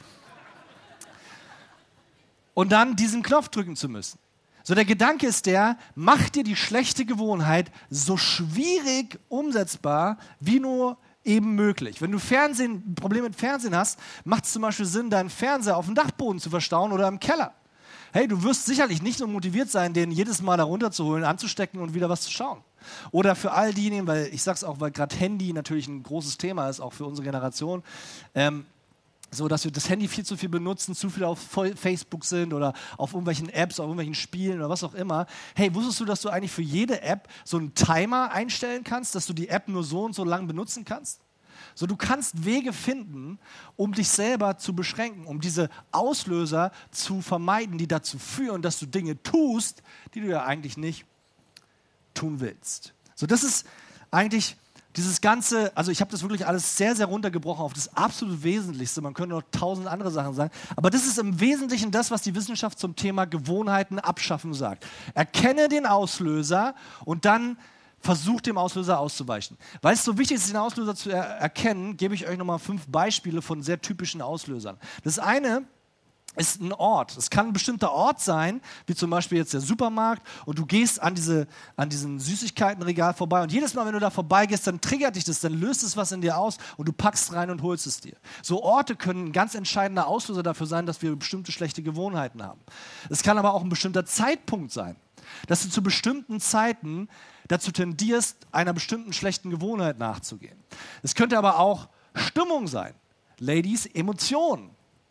Und dann diesen Knopf drücken zu müssen. So, der Gedanke ist der, mach dir die schlechte Gewohnheit so schwierig umsetzbar, wie nur eben möglich. Wenn du Fernsehen, ein Problem mit Fernsehen hast, macht es zum Beispiel Sinn, deinen Fernseher auf dem Dachboden zu verstauen oder im Keller. Hey, du wirst sicherlich nicht so motiviert sein, den jedes Mal da runterzuholen, anzustecken und wieder was zu schauen. Oder für all diejenigen, weil ich sag's auch, weil gerade Handy natürlich ein großes Thema ist, auch für unsere Generation, ähm, so dass wir das Handy viel zu viel benutzen, zu viel auf Facebook sind oder auf irgendwelchen Apps, auf irgendwelchen Spielen oder was auch immer. Hey, wusstest du, dass du eigentlich für jede App so einen Timer einstellen kannst, dass du die App nur so und so lang benutzen kannst? So, du kannst Wege finden, um dich selber zu beschränken, um diese Auslöser zu vermeiden, die dazu führen, dass du Dinge tust, die du ja eigentlich nicht tun willst. So, das ist eigentlich dieses Ganze, also ich habe das wirklich alles sehr, sehr runtergebrochen auf das absolut Wesentlichste. Man könnte noch tausend andere Sachen sagen, aber das ist im Wesentlichen das, was die Wissenschaft zum Thema Gewohnheiten abschaffen sagt. Erkenne den Auslöser und dann versuch dem Auslöser auszuweichen. Weil es so wichtig ist, den Auslöser zu er- erkennen, gebe ich euch nochmal fünf Beispiele von sehr typischen Auslösern. Das eine ist ein Ort. Es kann ein bestimmter Ort sein, wie zum Beispiel jetzt der Supermarkt, und du gehst an, diese, an diesen Süßigkeitenregal vorbei und jedes Mal, wenn du da vorbeigehst, dann triggert dich das, dann löst es was in dir aus und du packst rein und holst es dir. So Orte können ein ganz entscheidender Auslöser dafür sein, dass wir bestimmte schlechte Gewohnheiten haben. Es kann aber auch ein bestimmter Zeitpunkt sein, dass du zu bestimmten Zeiten dazu tendierst, einer bestimmten schlechten Gewohnheit nachzugehen. Es könnte aber auch Stimmung sein. Ladies, Emotionen.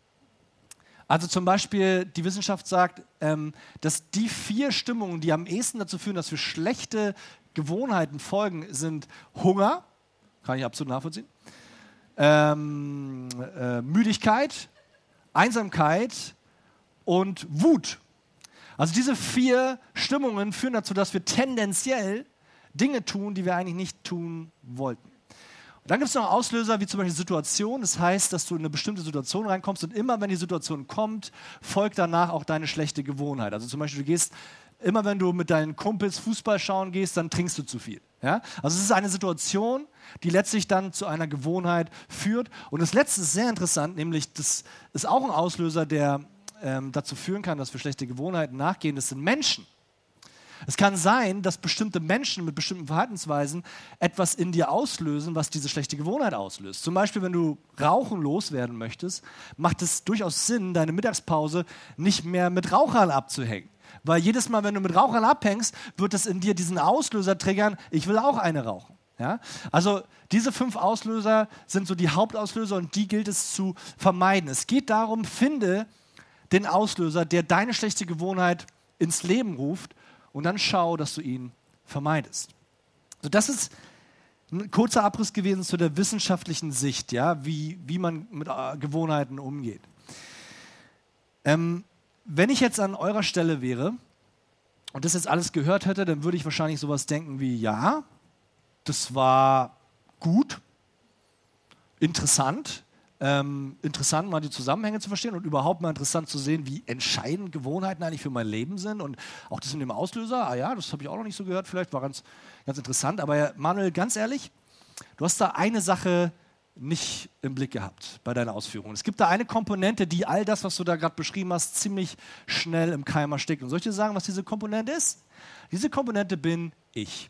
Also zum Beispiel, die Wissenschaft sagt, ähm, dass die vier Stimmungen, die am ehesten dazu führen, dass wir schlechte Gewohnheiten folgen, sind Hunger, kann ich absolut nachvollziehen, ähm, äh, Müdigkeit, Einsamkeit und Wut. Also diese vier Stimmungen führen dazu, dass wir tendenziell Dinge tun, die wir eigentlich nicht tun wollten. Und dann gibt es noch Auslöser, wie zum Beispiel Situation. Das heißt, dass du in eine bestimmte Situation reinkommst und immer, wenn die Situation kommt, folgt danach auch deine schlechte Gewohnheit. Also zum Beispiel, du gehst, immer wenn du mit deinen Kumpels Fußball schauen gehst, dann trinkst du zu viel. Ja? Also es ist eine Situation, die letztlich dann zu einer Gewohnheit führt. Und das Letzte ist sehr interessant, nämlich das ist auch ein Auslöser, der ähm, dazu führen kann, dass wir schlechte Gewohnheiten nachgehen. Das sind Menschen. Es kann sein, dass bestimmte Menschen mit bestimmten Verhaltensweisen etwas in dir auslösen, was diese schlechte Gewohnheit auslöst. Zum Beispiel, wenn du Rauchen loswerden möchtest, macht es durchaus Sinn, deine Mittagspause nicht mehr mit Rauchern abzuhängen. Weil jedes Mal, wenn du mit Rauchern abhängst, wird es in dir diesen Auslöser triggern, ich will auch eine rauchen. Ja? Also diese fünf Auslöser sind so die Hauptauslöser und die gilt es zu vermeiden. Es geht darum, finde den Auslöser, der deine schlechte Gewohnheit ins Leben ruft, und dann schau, dass du ihn vermeidest. So, das ist ein kurzer Abriss gewesen zu der wissenschaftlichen Sicht, ja, wie, wie man mit äh, Gewohnheiten umgeht. Ähm, wenn ich jetzt an eurer Stelle wäre und das jetzt alles gehört hätte, dann würde ich wahrscheinlich sowas denken wie, ja, das war gut, interessant, Ähm, interessant, mal die Zusammenhänge zu verstehen und überhaupt mal interessant zu sehen, wie entscheidend Gewohnheiten eigentlich für mein Leben sind und auch das mit dem Auslöser, ah ja, das habe ich auch noch nicht so gehört, vielleicht war ganz, ganz interessant, aber Manuel, ganz ehrlich, du hast da eine Sache nicht im Blick gehabt bei deiner Ausführung. Es gibt da eine Komponente, die all das, was du da gerade beschrieben hast, ziemlich schnell im Keim erstickt. Und soll ich dir sagen, was diese Komponente ist? Diese Komponente bin ich.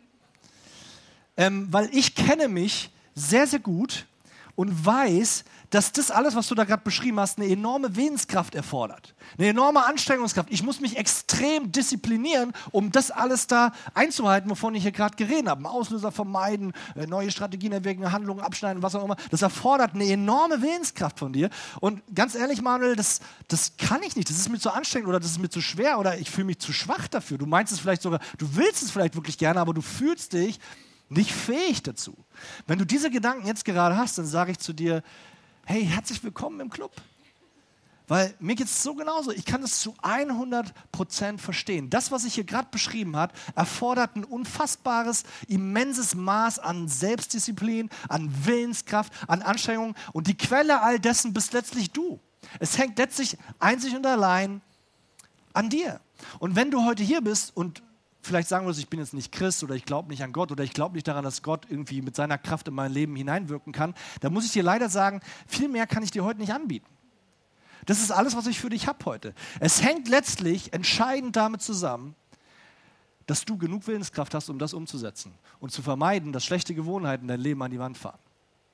Ähm, weil ich kenne mich sehr, sehr gut und weiß, dass das alles, was du da gerade beschrieben hast, eine enorme Willenskraft erfordert. Eine enorme Anstrengungskraft. Ich muss mich extrem disziplinieren, um das alles da einzuhalten, wovon ich hier gerade geredet habe. Auslöser vermeiden, neue Strategien entwickeln, Handlungen abschneiden, was auch immer. Das erfordert eine enorme Willenskraft von dir. Und ganz ehrlich, Manuel, das, das kann ich nicht. Das ist mir zu anstrengend oder das ist mir zu schwer oder ich fühle mich zu schwach dafür. Du meinst es vielleicht sogar, du willst es vielleicht wirklich gerne, aber du fühlst dich nicht fähig dazu. Wenn du diese Gedanken jetzt gerade hast, dann sage ich zu dir, hey, herzlich willkommen im Club. Weil mir geht es so genauso. Ich kann es zu hundert Prozent verstehen. Das, was ich hier gerade beschrieben habe, erfordert ein unfassbares, immenses Maß an Selbstdisziplin, an Willenskraft, an Anstrengung. Und die Quelle all dessen bist letztlich du. Es hängt letztlich einzig und allein an dir. Und wenn du heute hier bist und vielleicht sagen würdest, ich bin jetzt nicht Christ oder ich glaube nicht an Gott oder ich glaube nicht daran, dass Gott irgendwie mit seiner Kraft in mein Leben hineinwirken kann, dann muss ich dir leider sagen, viel mehr kann ich dir heute nicht anbieten. Das ist alles, was ich für dich habe heute. Es hängt letztlich entscheidend damit zusammen, dass du genug Willenskraft hast, um das umzusetzen und zu vermeiden, dass schlechte Gewohnheiten dein Leben an die Wand fahren.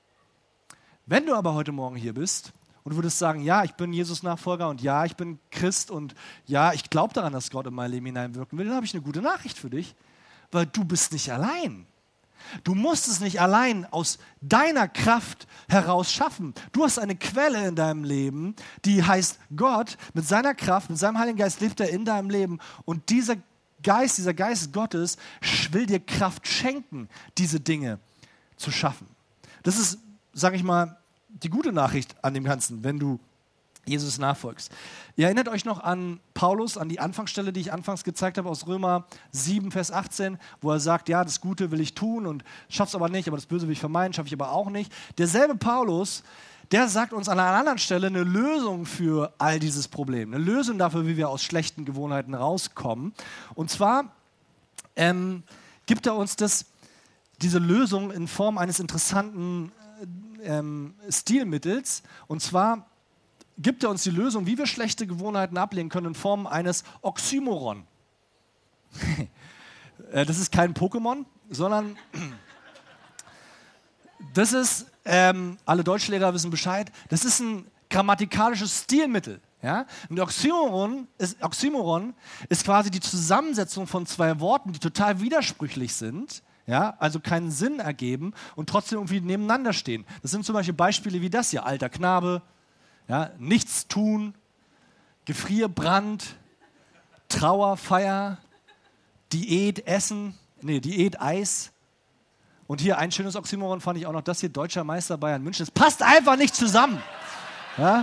Wenn du aber heute Morgen hier bist und du würdest sagen, ja, ich bin Jesus-Nachfolger und ja, ich bin Christ und ja, ich glaube daran, dass Gott in mein Leben hineinwirken will, dann habe ich eine gute Nachricht für dich, weil du bist nicht allein. Du musst es nicht allein aus deiner Kraft heraus schaffen. Du hast eine Quelle in deinem Leben, die heißt Gott. Mit seiner Kraft, mit seinem Heiligen Geist lebt er in deinem Leben und dieser Geist, dieser Geist Gottes will dir Kraft schenken, diese Dinge zu schaffen. Das ist, sage ich mal, die gute Nachricht an dem Ganzen, wenn du Jesus nachfolgst. Ihr erinnert euch noch an Paulus, an die Anfangsstelle, die ich anfangs gezeigt habe aus Römer sieben, Vers achtzehn, wo er sagt, ja, das Gute will ich tun und schaff's aber nicht, aber das Böse will ich vermeiden, schaffe ich aber auch nicht. Derselbe Paulus, der sagt uns an einer anderen Stelle eine Lösung für all dieses Problem, eine Lösung dafür, wie wir aus schlechten Gewohnheiten rauskommen. Und zwar ähm, gibt er uns das, diese Lösung in Form eines interessanten Ähm, Stilmittels, und zwar gibt er uns die Lösung, wie wir schlechte Gewohnheiten ablegen können in Form eines Oxymoron. Das ist kein Pokémon, sondern das ist, ähm, alle Deutschlehrer wissen Bescheid, das ist ein grammatikalisches Stilmittel. Ja? Ein Oxymoron ist, Oxymoron ist quasi die Zusammensetzung von zwei Worten, die total widersprüchlich sind. Ja, also keinen Sinn ergeben und trotzdem irgendwie nebeneinander stehen. Das sind zum Beispiel Beispiele wie das hier, alter Knabe, ja, nichts tun, Gefrierbrand, Trauer, Feier, Diät, Essen, nee, Diät, Eis. Und hier ein schönes Oxymoron fand ich auch noch, das hier, Deutscher Meister Bayern München. Das passt einfach nicht zusammen. Ja?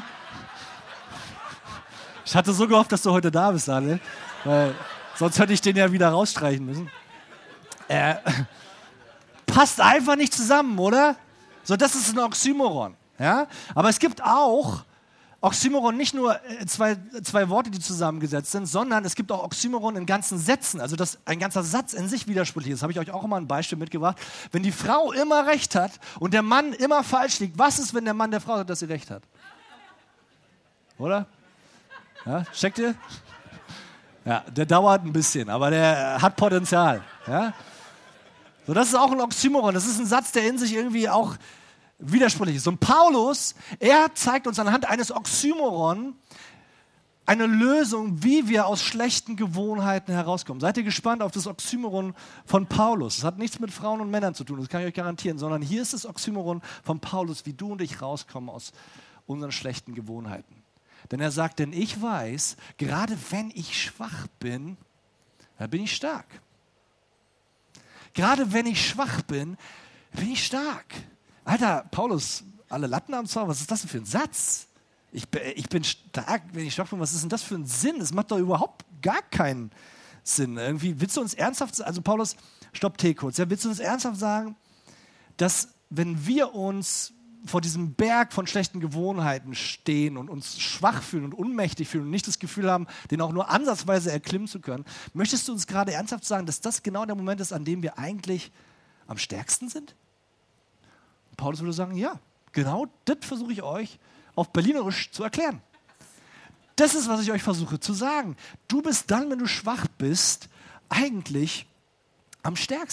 Ich hatte so gehofft, dass du heute da bist, Daniel, weil sonst hätte ich den ja wieder rausstreichen müssen. Äh, passt einfach nicht zusammen, oder? So, das ist ein Oxymoron. Ja? Aber es gibt auch Oxymoron, nicht nur zwei, zwei Worte, die zusammengesetzt sind, sondern es gibt auch Oxymoron in ganzen Sätzen. Also, dass ein ganzer Satz in sich widersprüchlich ist. Das habe ich euch auch immer ein Beispiel mitgebracht. Wenn die Frau immer recht hat und der Mann immer falsch liegt, was ist, wenn der Mann der Frau sagt, dass sie recht hat? Oder? Ja, checkt ihr? Ja, der dauert ein bisschen, aber der hat Potenzial. Ja? So, das ist auch ein Oxymoron. Das ist ein Satz, der in sich irgendwie auch widersprüchlich ist. Und Paulus, er zeigt uns anhand eines Oxymoron eine Lösung, wie wir aus schlechten Gewohnheiten herauskommen. Seid ihr gespannt auf das Oxymoron von Paulus? Das hat nichts mit Frauen und Männern zu tun, das kann ich euch garantieren, sondern hier ist das Oxymoron von Paulus, wie du und ich rauskommen aus unseren schlechten Gewohnheiten. Denn er sagt, denn ich weiß, gerade wenn ich schwach bin, da bin ich stark. Gerade wenn ich schwach bin, bin ich stark. Alter, Paulus, alle Latten am Zaun, was ist das denn für ein Satz? Ich, ich bin stark, wenn ich schwach bin, was ist denn das für ein Sinn? Das macht doch überhaupt gar keinen Sinn. Irgendwie, willst du uns ernsthaft, also Paulus, stopp T kurz, ja, willst du uns ernsthaft sagen, dass wenn wir uns vor diesem Berg von schlechten Gewohnheiten stehen und uns schwach fühlen und unmächtig fühlen und nicht das Gefühl haben, den auch nur ansatzweise erklimmen zu können, möchtest du uns gerade ernsthaft sagen, dass das genau der Moment ist, an dem wir eigentlich am stärksten sind? Und Paulus würde sagen, ja, genau das versuche ich euch auf Berlinerisch zu erklären. Das ist, was ich euch versuche zu sagen. Du bist dann, wenn du schwach bist, eigentlich am stärksten.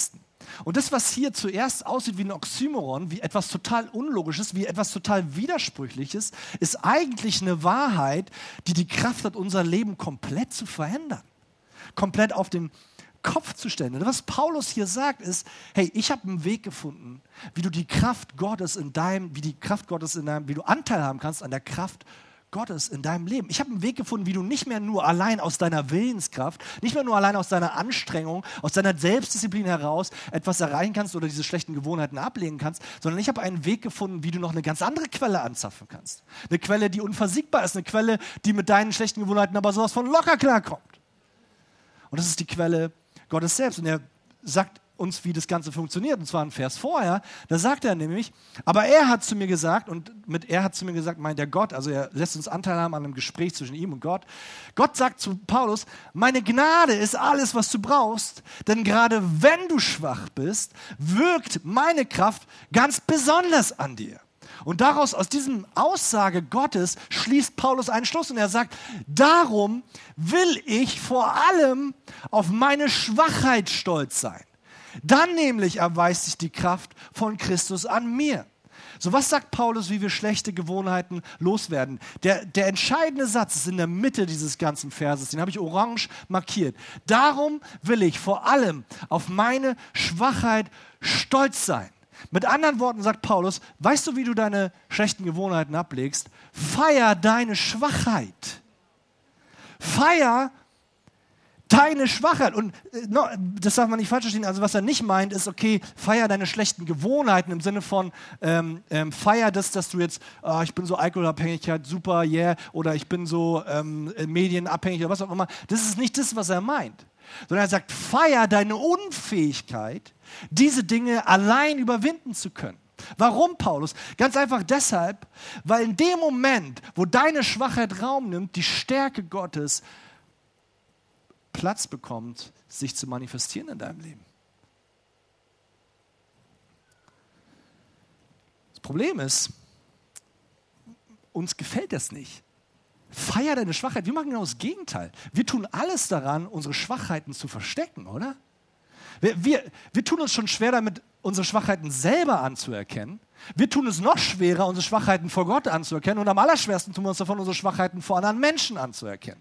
Und das, was hier zuerst aussieht wie ein Oxymoron, wie etwas total Unlogisches, wie etwas total Widersprüchliches, ist eigentlich eine Wahrheit, die die Kraft hat, unser Leben komplett zu verändern. Komplett auf den Kopf zu stellen. Und was Paulus hier sagt ist, hey, ich habe einen Weg gefunden, wie du die Kraft Gottes in deinem, wie die Kraft Gottes in deinem, wie du Anteil haben kannst an der Kraft Gottes in deinem Leben. Ich habe einen Weg gefunden, wie du nicht mehr nur allein aus deiner Willenskraft, nicht mehr nur allein aus deiner Anstrengung, aus deiner Selbstdisziplin heraus etwas erreichen kannst oder diese schlechten Gewohnheiten ablegen kannst, sondern ich habe einen Weg gefunden, wie du noch eine ganz andere Quelle anzapfen kannst. Eine Quelle, die unversiegbar ist, eine Quelle, die mit deinen schlechten Gewohnheiten aber sowas von locker klarkommt. Und das ist die Quelle Gottes selbst. Und er sagt uns, wie das Ganze funktioniert. Und zwar ein Vers vorher, da sagt er nämlich, aber er hat zu mir gesagt, und mit er hat zu mir gesagt, meint er Gott, also er lässt uns Anteil haben an einem Gespräch zwischen ihm und Gott. Gott sagt zu Paulus, meine Gnade ist alles, was du brauchst, denn gerade wenn du schwach bist, wirkt meine Kraft ganz besonders an dir. Und daraus, aus diesem Aussage Gottes, schließt Paulus einen Schluss und er sagt, darum will ich vor allem auf meine Schwachheit stolz sein. Dann nämlich erweist sich die Kraft von Christus an mir. So, was sagt Paulus, wie wir schlechte Gewohnheiten loswerden? Der, der entscheidende Satz ist in der Mitte dieses ganzen Verses, den habe ich orange markiert. Darum will ich vor allem auf meine Schwachheit stolz sein. Mit anderen Worten sagt Paulus, weißt du, wie du deine schlechten Gewohnheiten ablegst? Feier deine Schwachheit. Feier deine Schwachheit. Und äh, no, das darf man nicht falsch verstehen. Also was er nicht meint, ist, okay, feier deine schlechten Gewohnheiten im Sinne von ähm, ähm, feier das, dass du jetzt, oh, ich bin so Alkoholabhängigkeit, super, yeah, oder ich bin so ähm, medienabhängig oder was auch immer. Das ist nicht das, was er meint. Sondern er sagt, feier deine Unfähigkeit, diese Dinge allein überwinden zu können. Warum, Paulus? Ganz einfach deshalb, weil in dem Moment, wo deine Schwachheit Raum nimmt, die Stärke Gottes Platz bekommt, sich zu manifestieren in deinem Leben. Das Problem ist, uns gefällt das nicht. Feier deine Schwachheit. Wir machen genau das Gegenteil. Wir tun alles daran, unsere Schwachheiten zu verstecken, oder? Wir, wir, wir tun uns schon schwer damit, unsere Schwachheiten selber anzuerkennen. Wir tun es noch schwerer, unsere Schwachheiten vor Gott anzuerkennen. Und am allerschwersten tun wir uns davon, unsere Schwachheiten vor anderen Menschen anzuerkennen.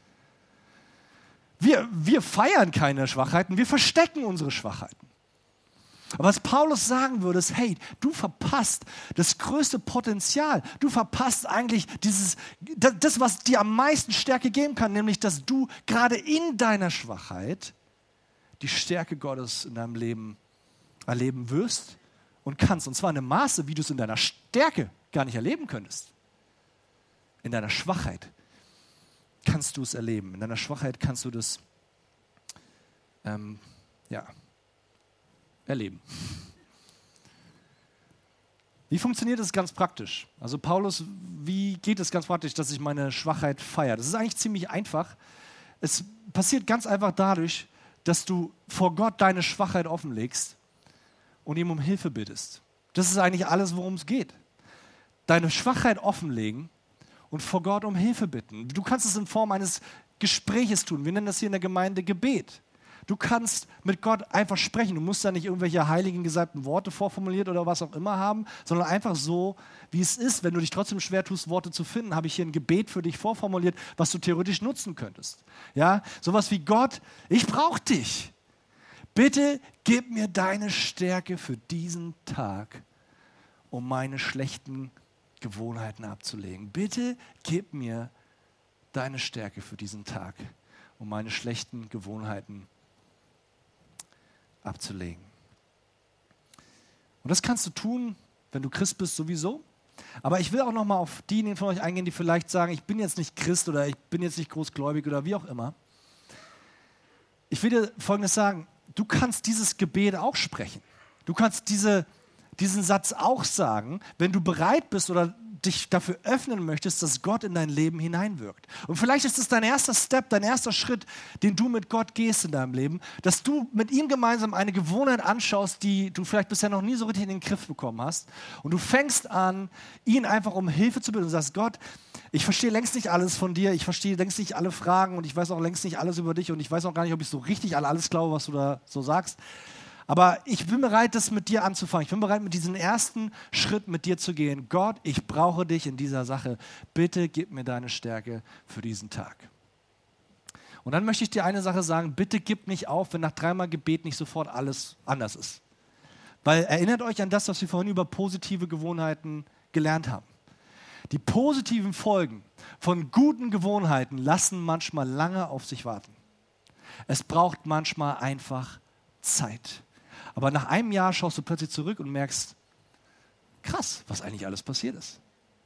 Wir, wir feiern keine Schwachheiten, wir verstecken unsere Schwachheiten. Aber was Paulus sagen würde, ist, hey, du verpasst das größte Potenzial. Du verpasst eigentlich dieses, das, was dir am meisten Stärke geben kann, nämlich, dass du gerade in deiner Schwachheit die Stärke Gottes in deinem Leben erleben wirst und kannst. Und zwar in einem Maße, wie du es in deiner Stärke gar nicht erleben könntest. In deiner Schwachheit kannst du es erleben. In deiner Schwachheit kannst du das ähm, ja, erleben. Wie funktioniert das ganz praktisch? Also Paulus, wie geht es ganz praktisch, dass ich meine Schwachheit feiere? Das ist eigentlich ziemlich einfach. Es passiert ganz einfach dadurch, dass du vor Gott deine Schwachheit offenlegst und ihm um Hilfe bittest. Das ist eigentlich alles, worum es geht. Deine Schwachheit offenlegen und vor Gott um Hilfe bitten. Du kannst es in Form eines Gespräches tun. Wir nennen das hier in der Gemeinde Gebet. Du kannst mit Gott einfach sprechen. Du musst da nicht irgendwelche heiligen, gesalbten Worte vorformuliert oder was auch immer haben, sondern einfach so, wie es ist. Wenn du dich trotzdem schwer tust, Worte zu finden, habe ich hier ein Gebet für dich vorformuliert, was du theoretisch nutzen könntest. Ja, sowas wie Gott, ich brauche dich. Bitte gib mir deine Stärke für diesen Tag, um meine schlechten Gewohnheiten abzulegen. Bitte gib mir deine Stärke für diesen Tag, um meine schlechten Gewohnheiten abzulegen. Und das kannst du tun, wenn du Christ bist, sowieso. Aber ich will auch noch mal auf diejenigen von euch eingehen, die vielleicht sagen, ich bin jetzt nicht Christ oder ich bin jetzt nicht großgläubig oder wie auch immer. Ich will dir Folgendes sagen, du kannst dieses Gebet auch sprechen. Du kannst diese, diesen Satz auch sagen, wenn du bereit bist oder dich dafür öffnen möchtest, dass Gott in dein Leben hineinwirkt. Und vielleicht ist es dein erster Step, dein erster Schritt, den du mit Gott gehst in deinem Leben, dass du mit ihm gemeinsam eine Gewohnheit anschaust, die du vielleicht bisher noch nie so richtig in den Griff bekommen hast. Und du fängst an, ihn einfach um Hilfe zu bitten und sagst, Gott, ich verstehe längst nicht alles von dir, ich verstehe längst nicht alle Fragen und ich weiß auch längst nicht alles über dich und ich weiß auch gar nicht, ob ich so richtig an alles glaube, was du da so sagst. Aber ich bin bereit, das mit dir anzufangen. Ich bin bereit, mit diesem ersten Schritt mit dir zu gehen. Gott, ich brauche dich in dieser Sache. Bitte gib mir deine Stärke für diesen Tag. Und dann möchte ich dir eine Sache sagen, bitte gib nicht auf, wenn nach dreimal Gebet nicht sofort alles anders ist. Weil erinnert euch an das, was wir vorhin über positive Gewohnheiten gelernt haben. Die positiven Folgen von guten Gewohnheiten lassen manchmal lange auf sich warten. Es braucht manchmal einfach Zeit. Aber nach einem Jahr schaust du plötzlich zurück und merkst, krass, was eigentlich alles passiert ist.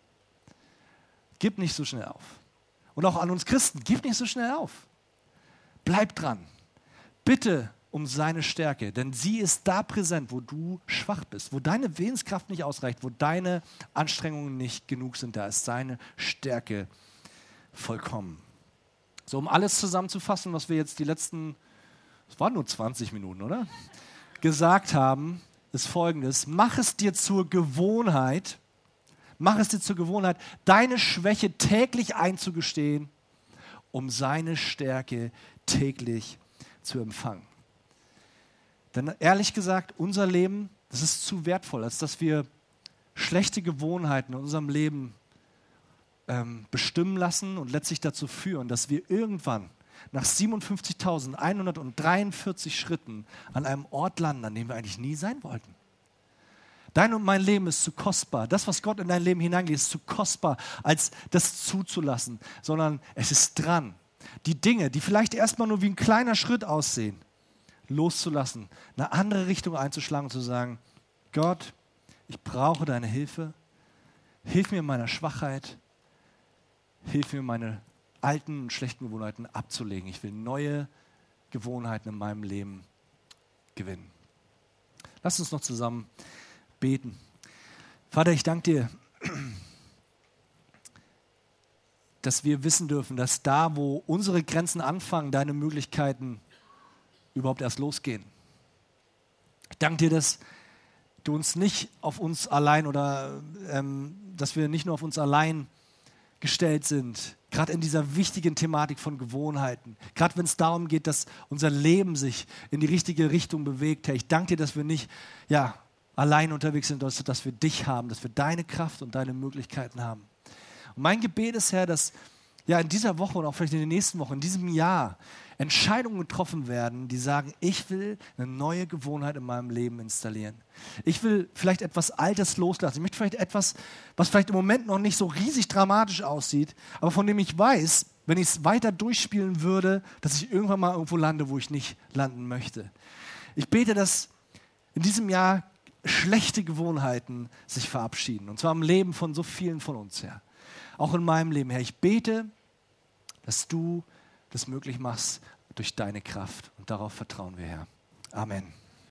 Gib nicht so schnell auf. Und auch an uns Christen, gib nicht so schnell auf. Bleib dran. Bitte um seine Stärke, denn sie ist da präsent, wo du schwach bist, wo deine Willenskraft nicht ausreicht, wo deine Anstrengungen nicht genug sind. Da ist seine Stärke vollkommen. So, um alles zusammenzufassen, was wir jetzt die letzten, es waren nur zwanzig Minuten, oder? gesagt haben, ist Folgendes: Mach es dir zur Gewohnheit, mach es dir zur Gewohnheit, deine Schwäche täglich einzugestehen, um seine Stärke täglich zu empfangen. Denn ehrlich gesagt, unser Leben, das ist zu wertvoll, als dass wir schlechte Gewohnheiten in unserem Leben ähm, bestimmen lassen und letztlich dazu führen, dass wir irgendwann nach siebenundfünfzigtausendeinhundertdreiundvierzig Schritten an einem Ort landen, an dem wir eigentlich nie sein wollten. Dein und mein Leben ist zu kostbar. Das, was Gott in dein Leben hineinlegt, ist zu kostbar, als das zuzulassen, sondern es ist dran, die Dinge, die vielleicht erstmal nur wie ein kleiner Schritt aussehen, loszulassen, eine andere Richtung einzuschlagen und zu sagen, Gott, ich brauche deine Hilfe, hilf mir in meiner Schwachheit, hilf mir meine alten und schlechten Gewohnheiten abzulegen. Ich will neue Gewohnheiten in meinem Leben gewinnen. Lass uns noch zusammen beten. Vater, ich danke dir, dass wir wissen dürfen, dass da, wo unsere Grenzen anfangen, deine Möglichkeiten überhaupt erst losgehen. Ich danke dir, dass du uns nicht auf uns allein oder ähm, dass wir nicht nur auf uns allein gestellt sind, gerade in dieser wichtigen Thematik von Gewohnheiten, gerade wenn es darum geht, dass unser Leben sich in die richtige Richtung bewegt. Herr, ich danke dir, dass wir nicht ja, allein unterwegs sind, dass, dass wir dich haben, dass wir deine Kraft und deine Möglichkeiten haben. Und mein Gebet ist, Herr, dass ja in dieser Woche und auch vielleicht in den nächsten Wochen, in diesem Jahr, Entscheidungen getroffen werden, die sagen, ich will eine neue Gewohnheit in meinem Leben installieren. Ich will vielleicht etwas Altes loslassen. Ich möchte vielleicht etwas, was vielleicht im Moment noch nicht so riesig dramatisch aussieht, aber von dem ich weiß, wenn ich es weiter durchspielen würde, dass ich irgendwann mal irgendwo lande, wo ich nicht landen möchte. Ich bete, dass in diesem Jahr schlechte Gewohnheiten sich verabschieden. Und zwar im Leben von so vielen von uns, Herr. Auch in meinem Leben, Herr. Ich bete, dass du das möglich machst durch deine Kraft. Und darauf vertrauen wir, Herr. Amen.